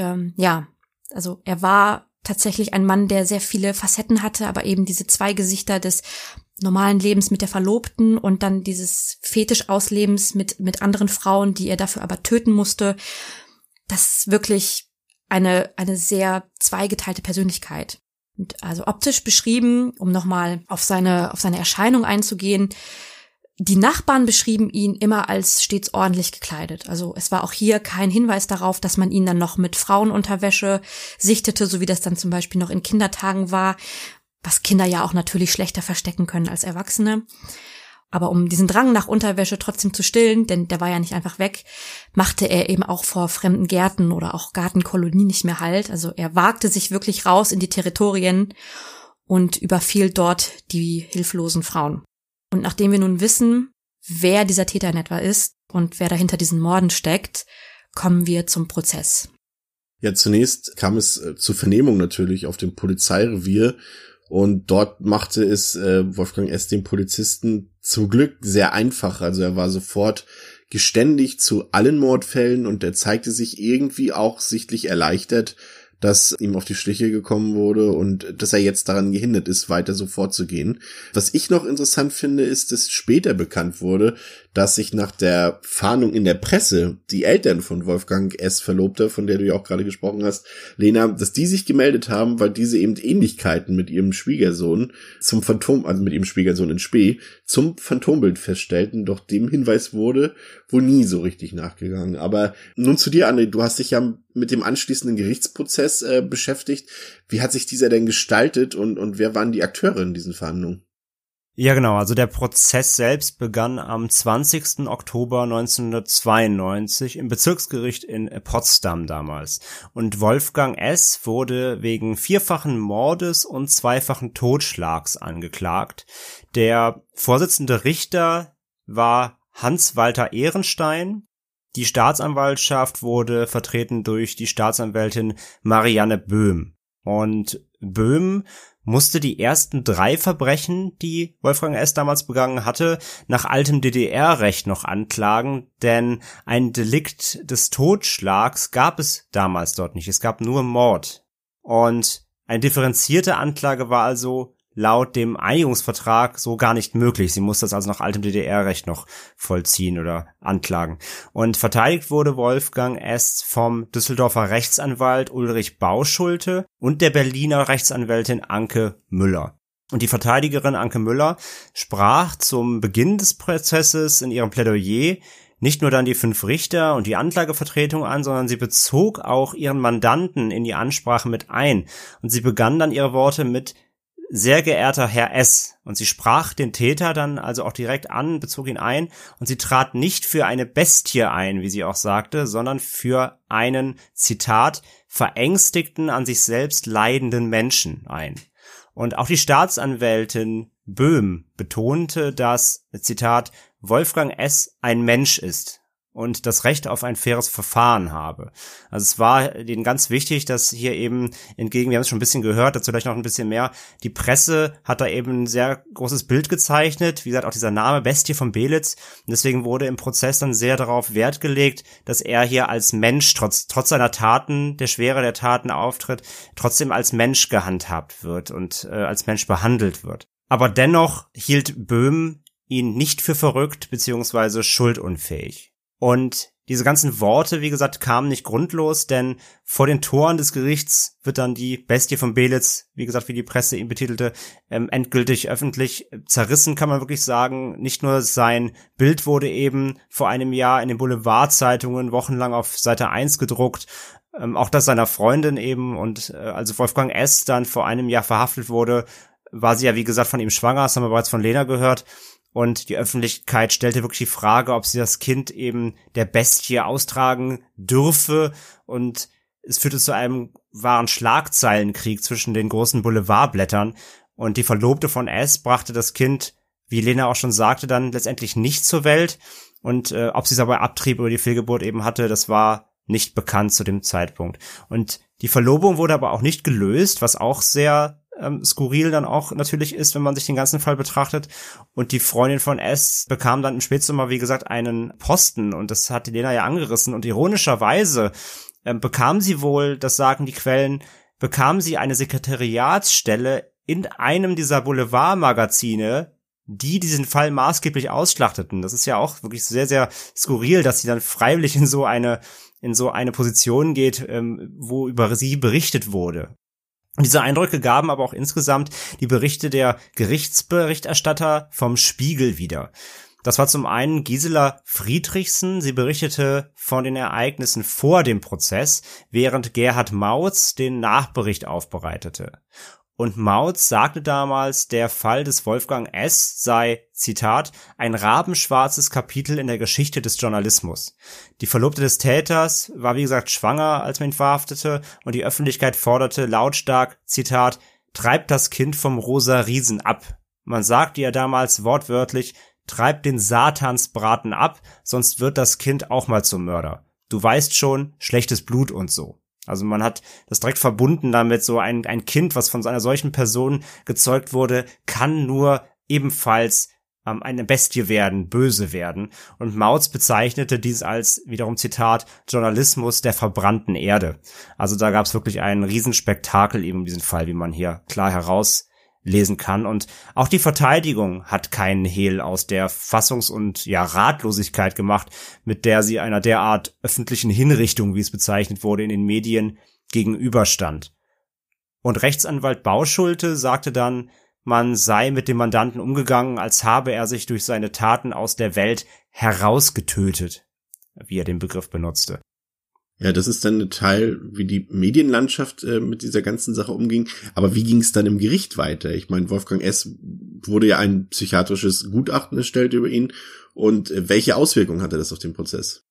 also er war tatsächlich ein Mann, der sehr viele Facetten hatte, aber eben diese zwei Gesichter des normalen Lebens mit der Verlobten und dann dieses Fetischauslebens mit anderen Frauen, die er dafür aber töten musste. Das ist wirklich eine sehr zweigeteilte Persönlichkeit. Und also optisch beschrieben, um nochmal auf seine Erscheinung einzugehen, die Nachbarn beschrieben ihn immer als stets ordentlich gekleidet. Also es war auch hier kein Hinweis darauf, dass man ihn dann noch mit Frauenunterwäsche sichtete, so wie das dann zum Beispiel noch in Kindertagen war, was Kinder ja auch natürlich schlechter verstecken können als Erwachsene. Aber um diesen Drang nach Unterwäsche trotzdem zu stillen, denn der war ja nicht einfach weg, machte er eben auch vor fremden Gärten oder auch Gartenkolonien nicht mehr Halt. Also er wagte sich wirklich raus in die Territorien und überfiel dort die hilflosen Frauen. Und nachdem wir nun wissen, wer dieser Täter in etwa ist und wer dahinter diesen Morden steckt, kommen wir zum Prozess. Ja, zunächst kam es zur Vernehmung natürlich auf dem Polizeirevier und dort machte es Wolfgang S. dem Polizisten zum Glück sehr einfach. Also er war sofort geständig zu allen Mordfällen und er zeigte sich irgendwie auch sichtlich erleichtert, dass ihm auf die Schliche gekommen wurde und dass er jetzt daran gehindert ist, weiter so vorzugehen. Was ich noch interessant finde, ist, dass später bekannt wurde, dass sich nach der Fahndung in der Presse die Eltern von Wolfgang S. Verlobter, von der du ja auch gerade gesprochen hast, Lena, dass die sich gemeldet haben, weil diese eben Ähnlichkeiten mit ihrem Schwiegersohn mit ihrem Schwiegersohn in Spee, zum Phantombild feststellten, doch dem Hinweis wurde wohl nie so richtig nachgegangen. Aber nun zu dir, André, du hast dich ja mit dem anschließenden Gerichtsprozess beschäftigt. Wie hat sich dieser denn gestaltet und wer waren die Akteure in diesen Verhandlungen? Ja, genau. Also der Prozess selbst begann am 20. Oktober 1992 im Bezirksgericht in Potsdam damals. Und Wolfgang S. wurde wegen 4-fachen Mordes und 2-fachen Totschlags angeklagt. Der vorsitzende Richter war Hans-Walter Ehrenstein. Die Staatsanwaltschaft wurde vertreten durch die Staatsanwältin Marianne Böhm. Und Böhm musste die ersten 3 Verbrechen, die Wolfgang S. damals begangen hatte, nach altem DDR-Recht noch anklagen, denn ein Delikt des Totschlags gab es damals dort nicht. Es gab nur Mord. Und eine differenzierte Anklage war also laut dem Einigungsvertrag so gar nicht möglich. Sie musste das also nach altem DDR-Recht noch vollziehen oder anklagen. Und verteidigt wurde Wolfgang S. vom Düsseldorfer Rechtsanwalt Ulrich Bauschulte und der Berliner Rechtsanwältin Anke Müller. Und die Verteidigerin Anke Müller sprach zum Beginn des Prozesses in ihrem Plädoyer nicht nur dann die 5 Richter und die Anklagevertretung an, sondern sie bezog auch ihren Mandanten in die Ansprache mit ein. Und sie begann dann ihre Worte mit sehr geehrter Herr S. Und sie sprach den Täter dann also auch direkt an, bezog ihn ein und sie trat nicht für eine Bestie ein, wie sie auch sagte, sondern für einen, Zitat, verängstigten, an sich selbst leidenden Menschen ein. Und auch die Staatsanwältin Böhm betonte, dass, Zitat, Wolfgang S. ein Mensch ist und das Recht auf ein faires Verfahren habe. Also es war denen ganz wichtig, dass hier eben wir haben es schon ein bisschen gehört, dazu gleich noch ein bisschen mehr, die Presse hat da eben ein sehr großes Bild gezeichnet, wie gesagt auch dieser Name Bestie von Belitz, und deswegen wurde im Prozess dann sehr darauf Wert gelegt, dass er hier als Mensch, trotz seiner Taten, der Schwere der Taten auftritt, trotzdem als Mensch gehandhabt wird und als Mensch behandelt wird. Aber dennoch hielt Böhm ihn nicht für verrückt bzw. schuldunfähig. Und diese ganzen Worte, wie gesagt, kamen nicht grundlos, denn vor den Toren des Gerichts wird dann die Bestie von Belitz, wie gesagt, wie die Presse ihn betitelte, endgültig öffentlich zerrissen, kann man wirklich sagen. Nicht nur sein Bild wurde eben vor einem Jahr in den Boulevardzeitungen wochenlang auf Seite 1 gedruckt, auch das seiner Freundin eben. Und als Wolfgang S. dann vor einem Jahr verhaftet wurde, war sie ja, wie gesagt, von ihm schwanger, das haben wir bereits von Lena gehört. Und die Öffentlichkeit stellte wirklich die Frage, ob sie das Kind eben der Bestie austragen dürfe. Und es führte zu einem wahren Schlagzeilenkrieg zwischen den großen Boulevardblättern. Und die Verlobte von S. brachte das Kind, wie Lena auch schon sagte, dann letztendlich nicht zur Welt. Und ob sie es aber Abtrieb oder die Fehlgeburt eben hatte, das war nicht bekannt zu dem Zeitpunkt. Und die Verlobung wurde aber auch nicht gelöst, was auch sehr skurril dann auch natürlich ist, wenn man sich den ganzen Fall betrachtet. Und die Freundin von S bekam dann im Spätsommer, wie gesagt, einen Posten und das hat die Lena ja angerissen. Und ironischerweise bekam sie wohl, das sagen die Quellen, bekam sie eine Sekretariatsstelle in einem dieser Boulevardmagazine, die diesen Fall maßgeblich ausschlachteten. Das ist ja auch wirklich sehr, sehr skurril, dass sie dann freiwillig in so eine Position geht, wo über sie berichtet wurde. Und diese Eindrücke gaben aber auch insgesamt die Berichte der Gerichtsberichterstatter vom Spiegel wieder. Das war zum einen Gisela Friedrichsen. Sie berichtete von den Ereignissen vor dem Prozess, während Gerhard Mautz den Nachbericht aufbereitete. Und Mautz sagte damals, der Fall des Wolfgang S. sei, Zitat, ein rabenschwarzes Kapitel in der Geschichte des Journalismus. Die Verlobte des Täters war, wie gesagt, schwanger, als man ihn verhaftete, und die Öffentlichkeit forderte lautstark, Zitat, treibt das Kind vom rosa Riesen ab. Man sagte ja damals wortwörtlich, treibt den Satansbraten ab, sonst wird das Kind auch mal zum Mörder. Du weißt schon, schlechtes Blut und so. Also man hat das direkt verbunden damit, so ein Kind, was von so einer solchen Person gezeugt wurde, kann nur ebenfalls eine Bestie werden, böse werden. Und Mautz bezeichnete dies als, wiederum Zitat, Journalismus der verbrannten Erde. Also da gab es wirklich einen Riesenspektakel eben in diesem Fall, wie man hier klar herauslesen kann. Und auch die Verteidigung hat keinen Hehl aus der Fassungs- und Ratlosigkeit gemacht, mit der sie einer derart öffentlichen Hinrichtung, wie es bezeichnet wurde, in den Medien gegenüberstand. Und Rechtsanwalt Bauschulte sagte dann, man sei mit dem Mandanten umgegangen, als habe er sich durch seine Taten aus der Welt herausgetötet, wie er den Begriff benutzte. Ja, das ist dann ein Teil, wie die Medienlandschaft mit dieser ganzen Sache umging. Aber wie ging es dann im Gericht weiter? Ich meine, Wolfgang S. wurde ja ein psychiatrisches Gutachten erstellt über ihn. Und welche Auswirkungen hatte das auf den Prozess?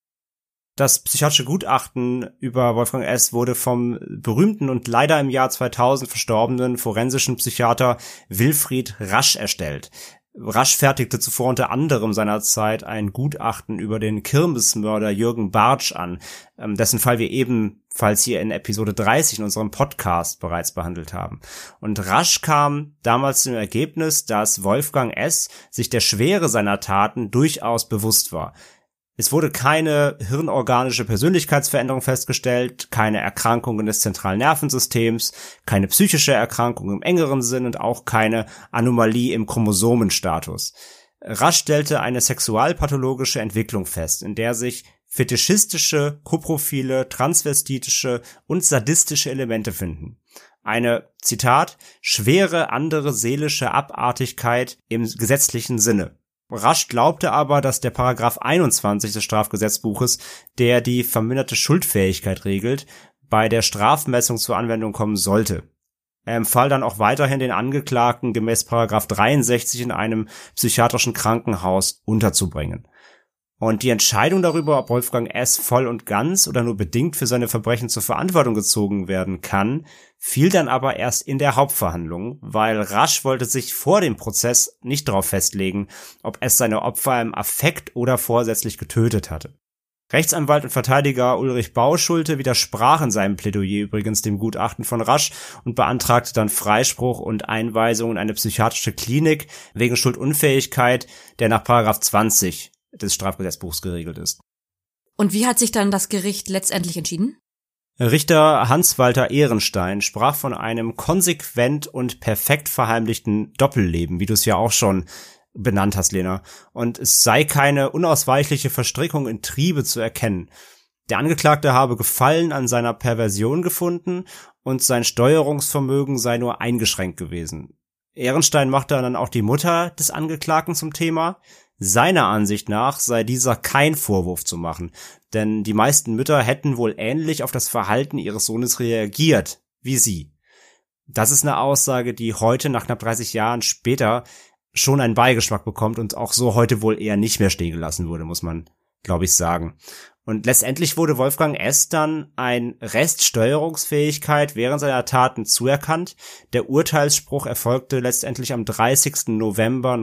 Das psychiatrische Gutachten über Wolfgang S. wurde vom berühmten und leider im Jahr 2000 verstorbenen forensischen Psychiater Wilfried Rasch erstellt. Rasch fertigte zuvor unter anderem seinerzeit ein Gutachten über den Kirmesmörder Jürgen Bartsch an, dessen Fall wir ebenfalls hier in Episode 30 in unserem Podcast bereits behandelt haben. Und Rasch kam damals zum Ergebnis, dass Wolfgang S. sich der Schwere seiner Taten durchaus bewusst war. Es wurde keine hirnorganische Persönlichkeitsveränderung festgestellt, keine Erkrankungen des zentralen Nervensystems, keine psychische Erkrankung im engeren Sinn und auch keine Anomalie im Chromosomenstatus. Rasch stellte eine sexualpathologische Entwicklung fest, in der sich fetischistische, koprophile, transvestitische und sadistische Elemente finden. Eine, Zitat, schwere andere seelische Abartigkeit im gesetzlichen Sinne. Rasch glaubte aber, dass der Paragraph 21 des Strafgesetzbuches, der die verminderte Schuldfähigkeit regelt, bei der Strafmessung zur Anwendung kommen sollte. Er empfahl dann auch weiterhin den Angeklagten gemäß Paragraph 63 in einem psychiatrischen Krankenhaus unterzubringen. Und die Entscheidung darüber, ob Wolfgang S. voll und ganz oder nur bedingt für seine Verbrechen zur Verantwortung gezogen werden kann, fiel dann aber erst in der Hauptverhandlung, weil Rasch wollte sich vor dem Prozess nicht darauf festlegen, ob es seine Opfer im Affekt oder vorsätzlich getötet hatte. Rechtsanwalt und Verteidiger Ulrich Bauschulte widersprach in seinem Plädoyer übrigens dem Gutachten von Rasch und beantragte dann Freispruch und Einweisung in eine psychiatrische Klinik wegen Schuldunfähigkeit, der nach Paragraph 20 des Strafgesetzbuchs geregelt ist. Und wie hat sich dann das Gericht letztendlich entschieden? Richter Hans-Walter Ehrenstein sprach von einem konsequent und perfekt verheimlichten Doppelleben, wie du es ja auch schon benannt hast, Lena. Und es sei keine unausweichliche Verstrickung in Triebe zu erkennen. Der Angeklagte habe Gefallen an seiner Perversion gefunden und sein Steuerungsvermögen sei nur eingeschränkt gewesen. Ehrenstein machte dann auch die Mutter des Angeklagten zum Thema. Seiner Ansicht nach sei dieser kein Vorwurf zu machen, denn die meisten Mütter hätten wohl ähnlich auf das Verhalten ihres Sohnes reagiert, wie sie. Das ist eine Aussage, die heute, nach knapp 30 Jahren später, schon einen Beigeschmack bekommt und auch so heute wohl eher nicht mehr stehen gelassen wurde, muss man, glaube ich, sagen. Und letztendlich wurde Wolfgang S. dann ein Reststeuerungsfähigkeit während seiner Taten zuerkannt. Der Urteilsspruch erfolgte letztendlich am 30. November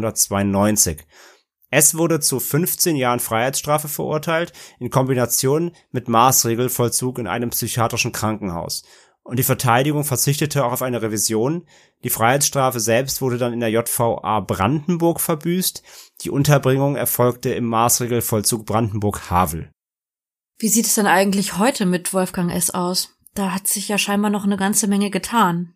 1992. S. wurde zu 15 Jahren Freiheitsstrafe verurteilt, in Kombination mit Maßregelvollzug in einem psychiatrischen Krankenhaus. Und die Verteidigung verzichtete auch auf eine Revision. Die Freiheitsstrafe selbst wurde dann in der JVA Brandenburg verbüßt. Die Unterbringung erfolgte im Maßregelvollzug Brandenburg-Havel. Wie sieht es denn eigentlich heute mit Wolfgang S. aus? Da hat sich ja scheinbar noch eine ganze Menge getan.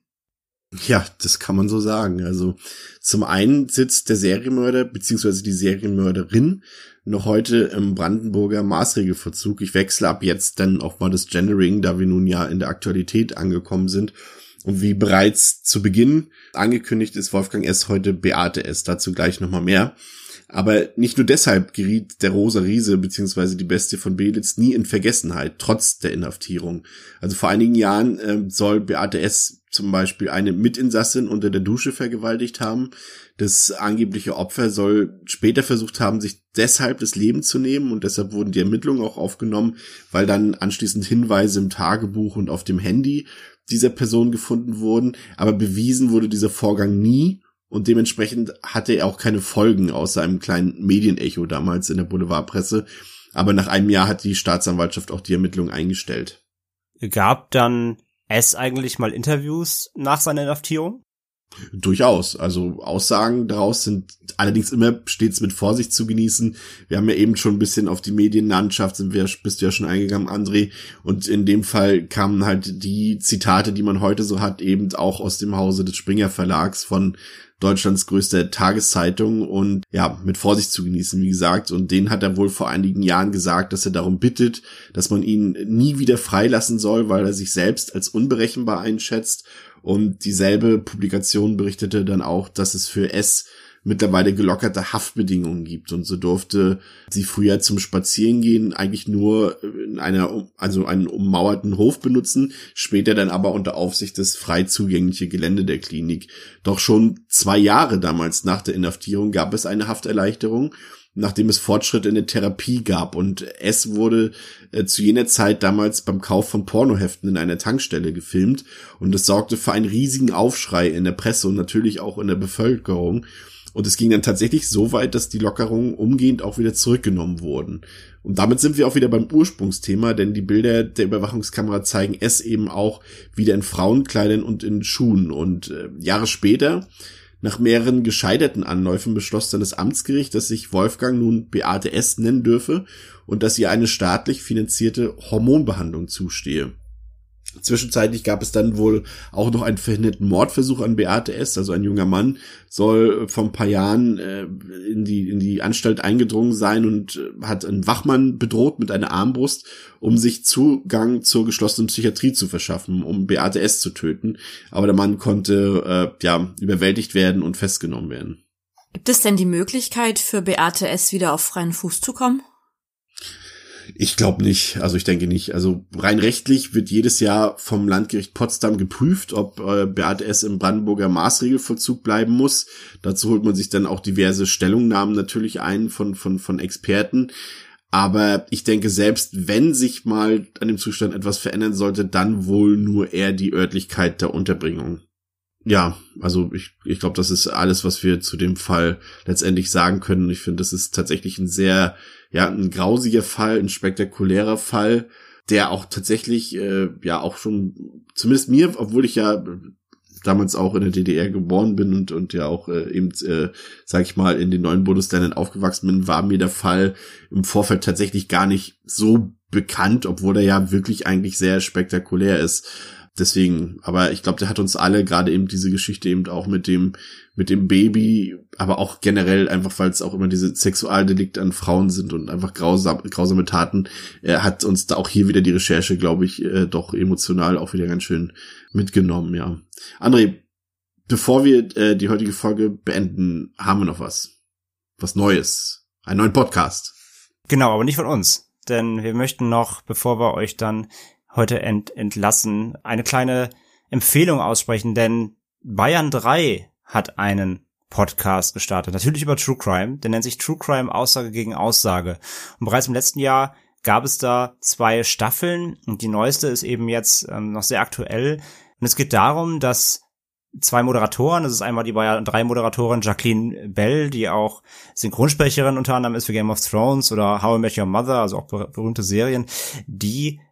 Ja, das kann man so sagen. Also zum einen sitzt der Serienmörder bzw. die Serienmörderin noch heute im Brandenburger Maßregelvollzug. Ich wechsle ab jetzt dann auch mal das Gendering, da wir nun ja in der Aktualität angekommen sind. Und wie bereits zu Beginn angekündigt, ist Wolfgang S. heute Beate S. Dazu gleich nochmal mehr. Aber nicht nur deshalb geriet der Rosa Riese bzw. die Bestie von Belitz nie in Vergessenheit, trotz der Inhaftierung. Also vor einigen Jahren soll Beate S. zum Beispiel eine Mitinsassin unter der Dusche vergewaltigt haben. Das angebliche Opfer soll später versucht haben, sich deshalb das Leben zu nehmen, und deshalb wurden die Ermittlungen auch aufgenommen, weil dann anschließend Hinweise im Tagebuch und auf dem Handy dieser Person gefunden wurden. Aber bewiesen wurde dieser Vorgang nie. Und dementsprechend hatte er auch keine Folgen außer einem kleinen Medienecho damals in der Boulevardpresse. Aber nach einem Jahr hat die Staatsanwaltschaft auch die Ermittlungen eingestellt. Gab dann S. eigentlich mal Interviews nach seiner Inhaftierung? Durchaus. Also Aussagen daraus sind allerdings immer stets mit Vorsicht zu genießen. Wir haben ja eben schon ein bisschen auf die Medienlandschaft, bist du ja schon eingegangen, André. Und in dem Fall kamen halt die Zitate, die man heute so hat, eben auch aus dem Hause des Springer Verlags von Deutschlands größter Tageszeitung, und ja, mit Vorsicht zu genießen, wie gesagt. Und den hat er wohl vor einigen Jahren gesagt, dass er darum bittet, dass man ihn nie wieder freilassen soll, weil er sich selbst als unberechenbar einschätzt. Und dieselbe Publikation berichtete dann auch, dass es für S. mittlerweile gelockerte Haftbedingungen gibt. Und so durfte sie früher zum Spazierengehen eigentlich nur in einen ummauerten Hof benutzen, später dann aber unter Aufsicht des frei zugänglichen Gelände der Klinik. Doch schon 2 Jahre damals nach der Inhaftierung gab es eine Hafterleichterung, nachdem es Fortschritte in der Therapie gab, und S. wurde zu jener Zeit damals beim Kauf von Pornoheften in einer Tankstelle gefilmt, und es sorgte für einen riesigen Aufschrei in der Presse und natürlich auch in der Bevölkerung. Und es ging dann tatsächlich so weit, dass die Lockerungen umgehend auch wieder zurückgenommen wurden. Und damit sind wir auch wieder beim Ursprungsthema, denn die Bilder der Überwachungskamera zeigen S. eben auch wieder in Frauenkleidern und in Schuhen. Und Jahre später, nach mehreren gescheiterten Anläufen, beschloss dann das Amtsgericht, dass sich Wolfgang nun Beate S. nennen dürfe und dass ihr eine staatlich finanzierte Hormonbehandlung zustehe. Zwischenzeitlich gab es dann wohl auch noch einen verhinderten Mordversuch an Beate S. Also ein junger Mann soll vor ein paar Jahren in die Anstalt eingedrungen sein und hat einen Wachmann bedroht mit einer Armbrust, um sich Zugang zur geschlossenen Psychiatrie zu verschaffen, um Beate S. zu töten. Aber der Mann konnte überwältigt werden und festgenommen werden. Gibt es denn die Möglichkeit für Beate S. wieder auf freien Fuß zu kommen? Ich glaube nicht, also ich denke nicht. Also rein rechtlich wird jedes Jahr vom Landgericht Potsdam geprüft, ob Beate S. im Brandenburger Maßregelvollzug bleiben muss. Dazu holt man sich dann auch diverse Stellungnahmen natürlich ein von Experten. Aber ich denke, selbst wenn sich mal an dem Zustand etwas verändern sollte, dann wohl nur eher die Örtlichkeit der Unterbringung. Ja, also ich glaube, das ist alles, was wir zu dem Fall letztendlich sagen können. Ich finde, das ist tatsächlich ein grausiger Fall, ein spektakulärer Fall, der auch tatsächlich auch schon, zumindest mir, obwohl ich ja damals auch in der DDR geboren bin und ja auch sag ich mal, in den neuen Bundesländern aufgewachsen bin, war mir der Fall im Vorfeld tatsächlich gar nicht so bekannt, obwohl er ja wirklich eigentlich sehr spektakulär ist. Deswegen, aber ich glaube, der hat uns alle, gerade eben diese Geschichte eben auch mit dem Baby, aber auch generell einfach, weil es auch immer diese Sexualdelikte an Frauen sind und einfach grausame Taten, hat uns da auch hier wieder die Recherche, glaube ich, doch emotional auch wieder ganz schön mitgenommen, ja. André, bevor wir die heutige Folge beenden, haben wir noch was Neues, einen neuen Podcast. Genau, aber nicht von uns, denn wir möchten noch, bevor wir euch dann heute entlassen, eine kleine Empfehlung aussprechen, denn Bayern 3 hat einen Podcast gestartet, natürlich über True Crime, der nennt sich True Crime Aussage gegen Aussage. Und bereits im letzten Jahr gab es da 2 Staffeln und die neueste ist eben jetzt noch sehr aktuell. Und es geht darum, dass 2 Moderatoren, das ist einmal die Bayern 3 Moderatorin Jacqueline Bell, die auch Synchronsprecherin unter anderem ist für Game of Thrones oder How I Met Your Mother, also auch berühmte Serien, die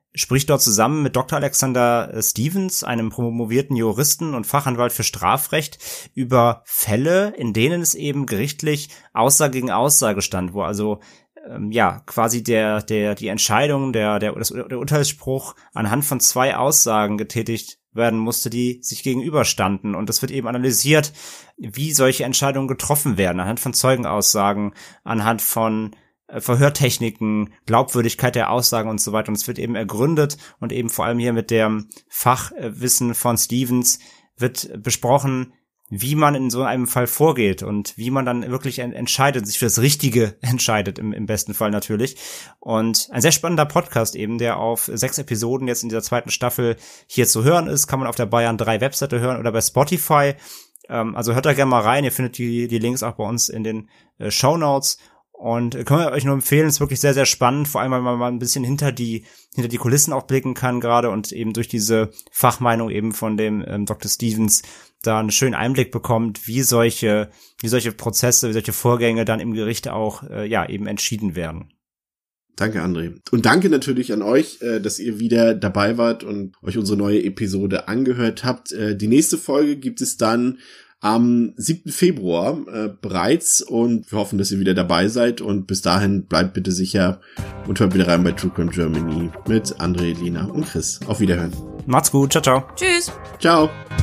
spricht dort zusammen mit Dr. Alexander Stevens, einem promovierten Juristen und Fachanwalt für Strafrecht, über Fälle, in denen es eben gerichtlich Aussage gegen Aussage stand, wo also quasi die Entscheidung, der Urteilsspruch anhand von 2 Aussagen getätigt werden musste, die sich gegenüberstanden. Und das wird eben analysiert, wie solche Entscheidungen getroffen werden, anhand von Zeugenaussagen, anhand von Verhörtechniken, Glaubwürdigkeit der Aussagen und so weiter. Und es wird eben ergründet und eben vor allem hier mit dem Fachwissen von Stevens wird besprochen, wie man in so einem Fall vorgeht und wie man dann wirklich entscheidet, sich für das Richtige entscheidet, im besten Fall natürlich. Und ein sehr spannender Podcast eben, der auf 6 Episoden jetzt in dieser 2. Staffel hier zu hören ist, kann man auf der Bayern 3 Webseite hören oder bei Spotify. Also hört da gerne mal rein, ihr findet die Links auch bei uns in den Shownotes. Und können wir euch nur empfehlen, ist wirklich sehr, sehr spannend, vor allem, weil man mal ein bisschen hinter die Kulissen auch blicken kann gerade und eben durch diese Fachmeinung eben von dem Dr. Stevens da einen schönen Einblick bekommt, wie solche Prozesse, wie solche Vorgänge dann im Gericht auch eben entschieden werden. Danke, André. Und danke natürlich an euch, dass ihr wieder dabei wart und euch unsere neue Episode angehört habt. Die nächste Folge gibt es dann am 7. Februar bereits und wir hoffen, dass ihr wieder dabei seid und bis dahin bleibt bitte sicher und hört wieder rein bei True Crime Germany mit André, Lina und Chris. Auf Wiederhören. Macht's gut. Ciao, ciao. Tschüss. Ciao.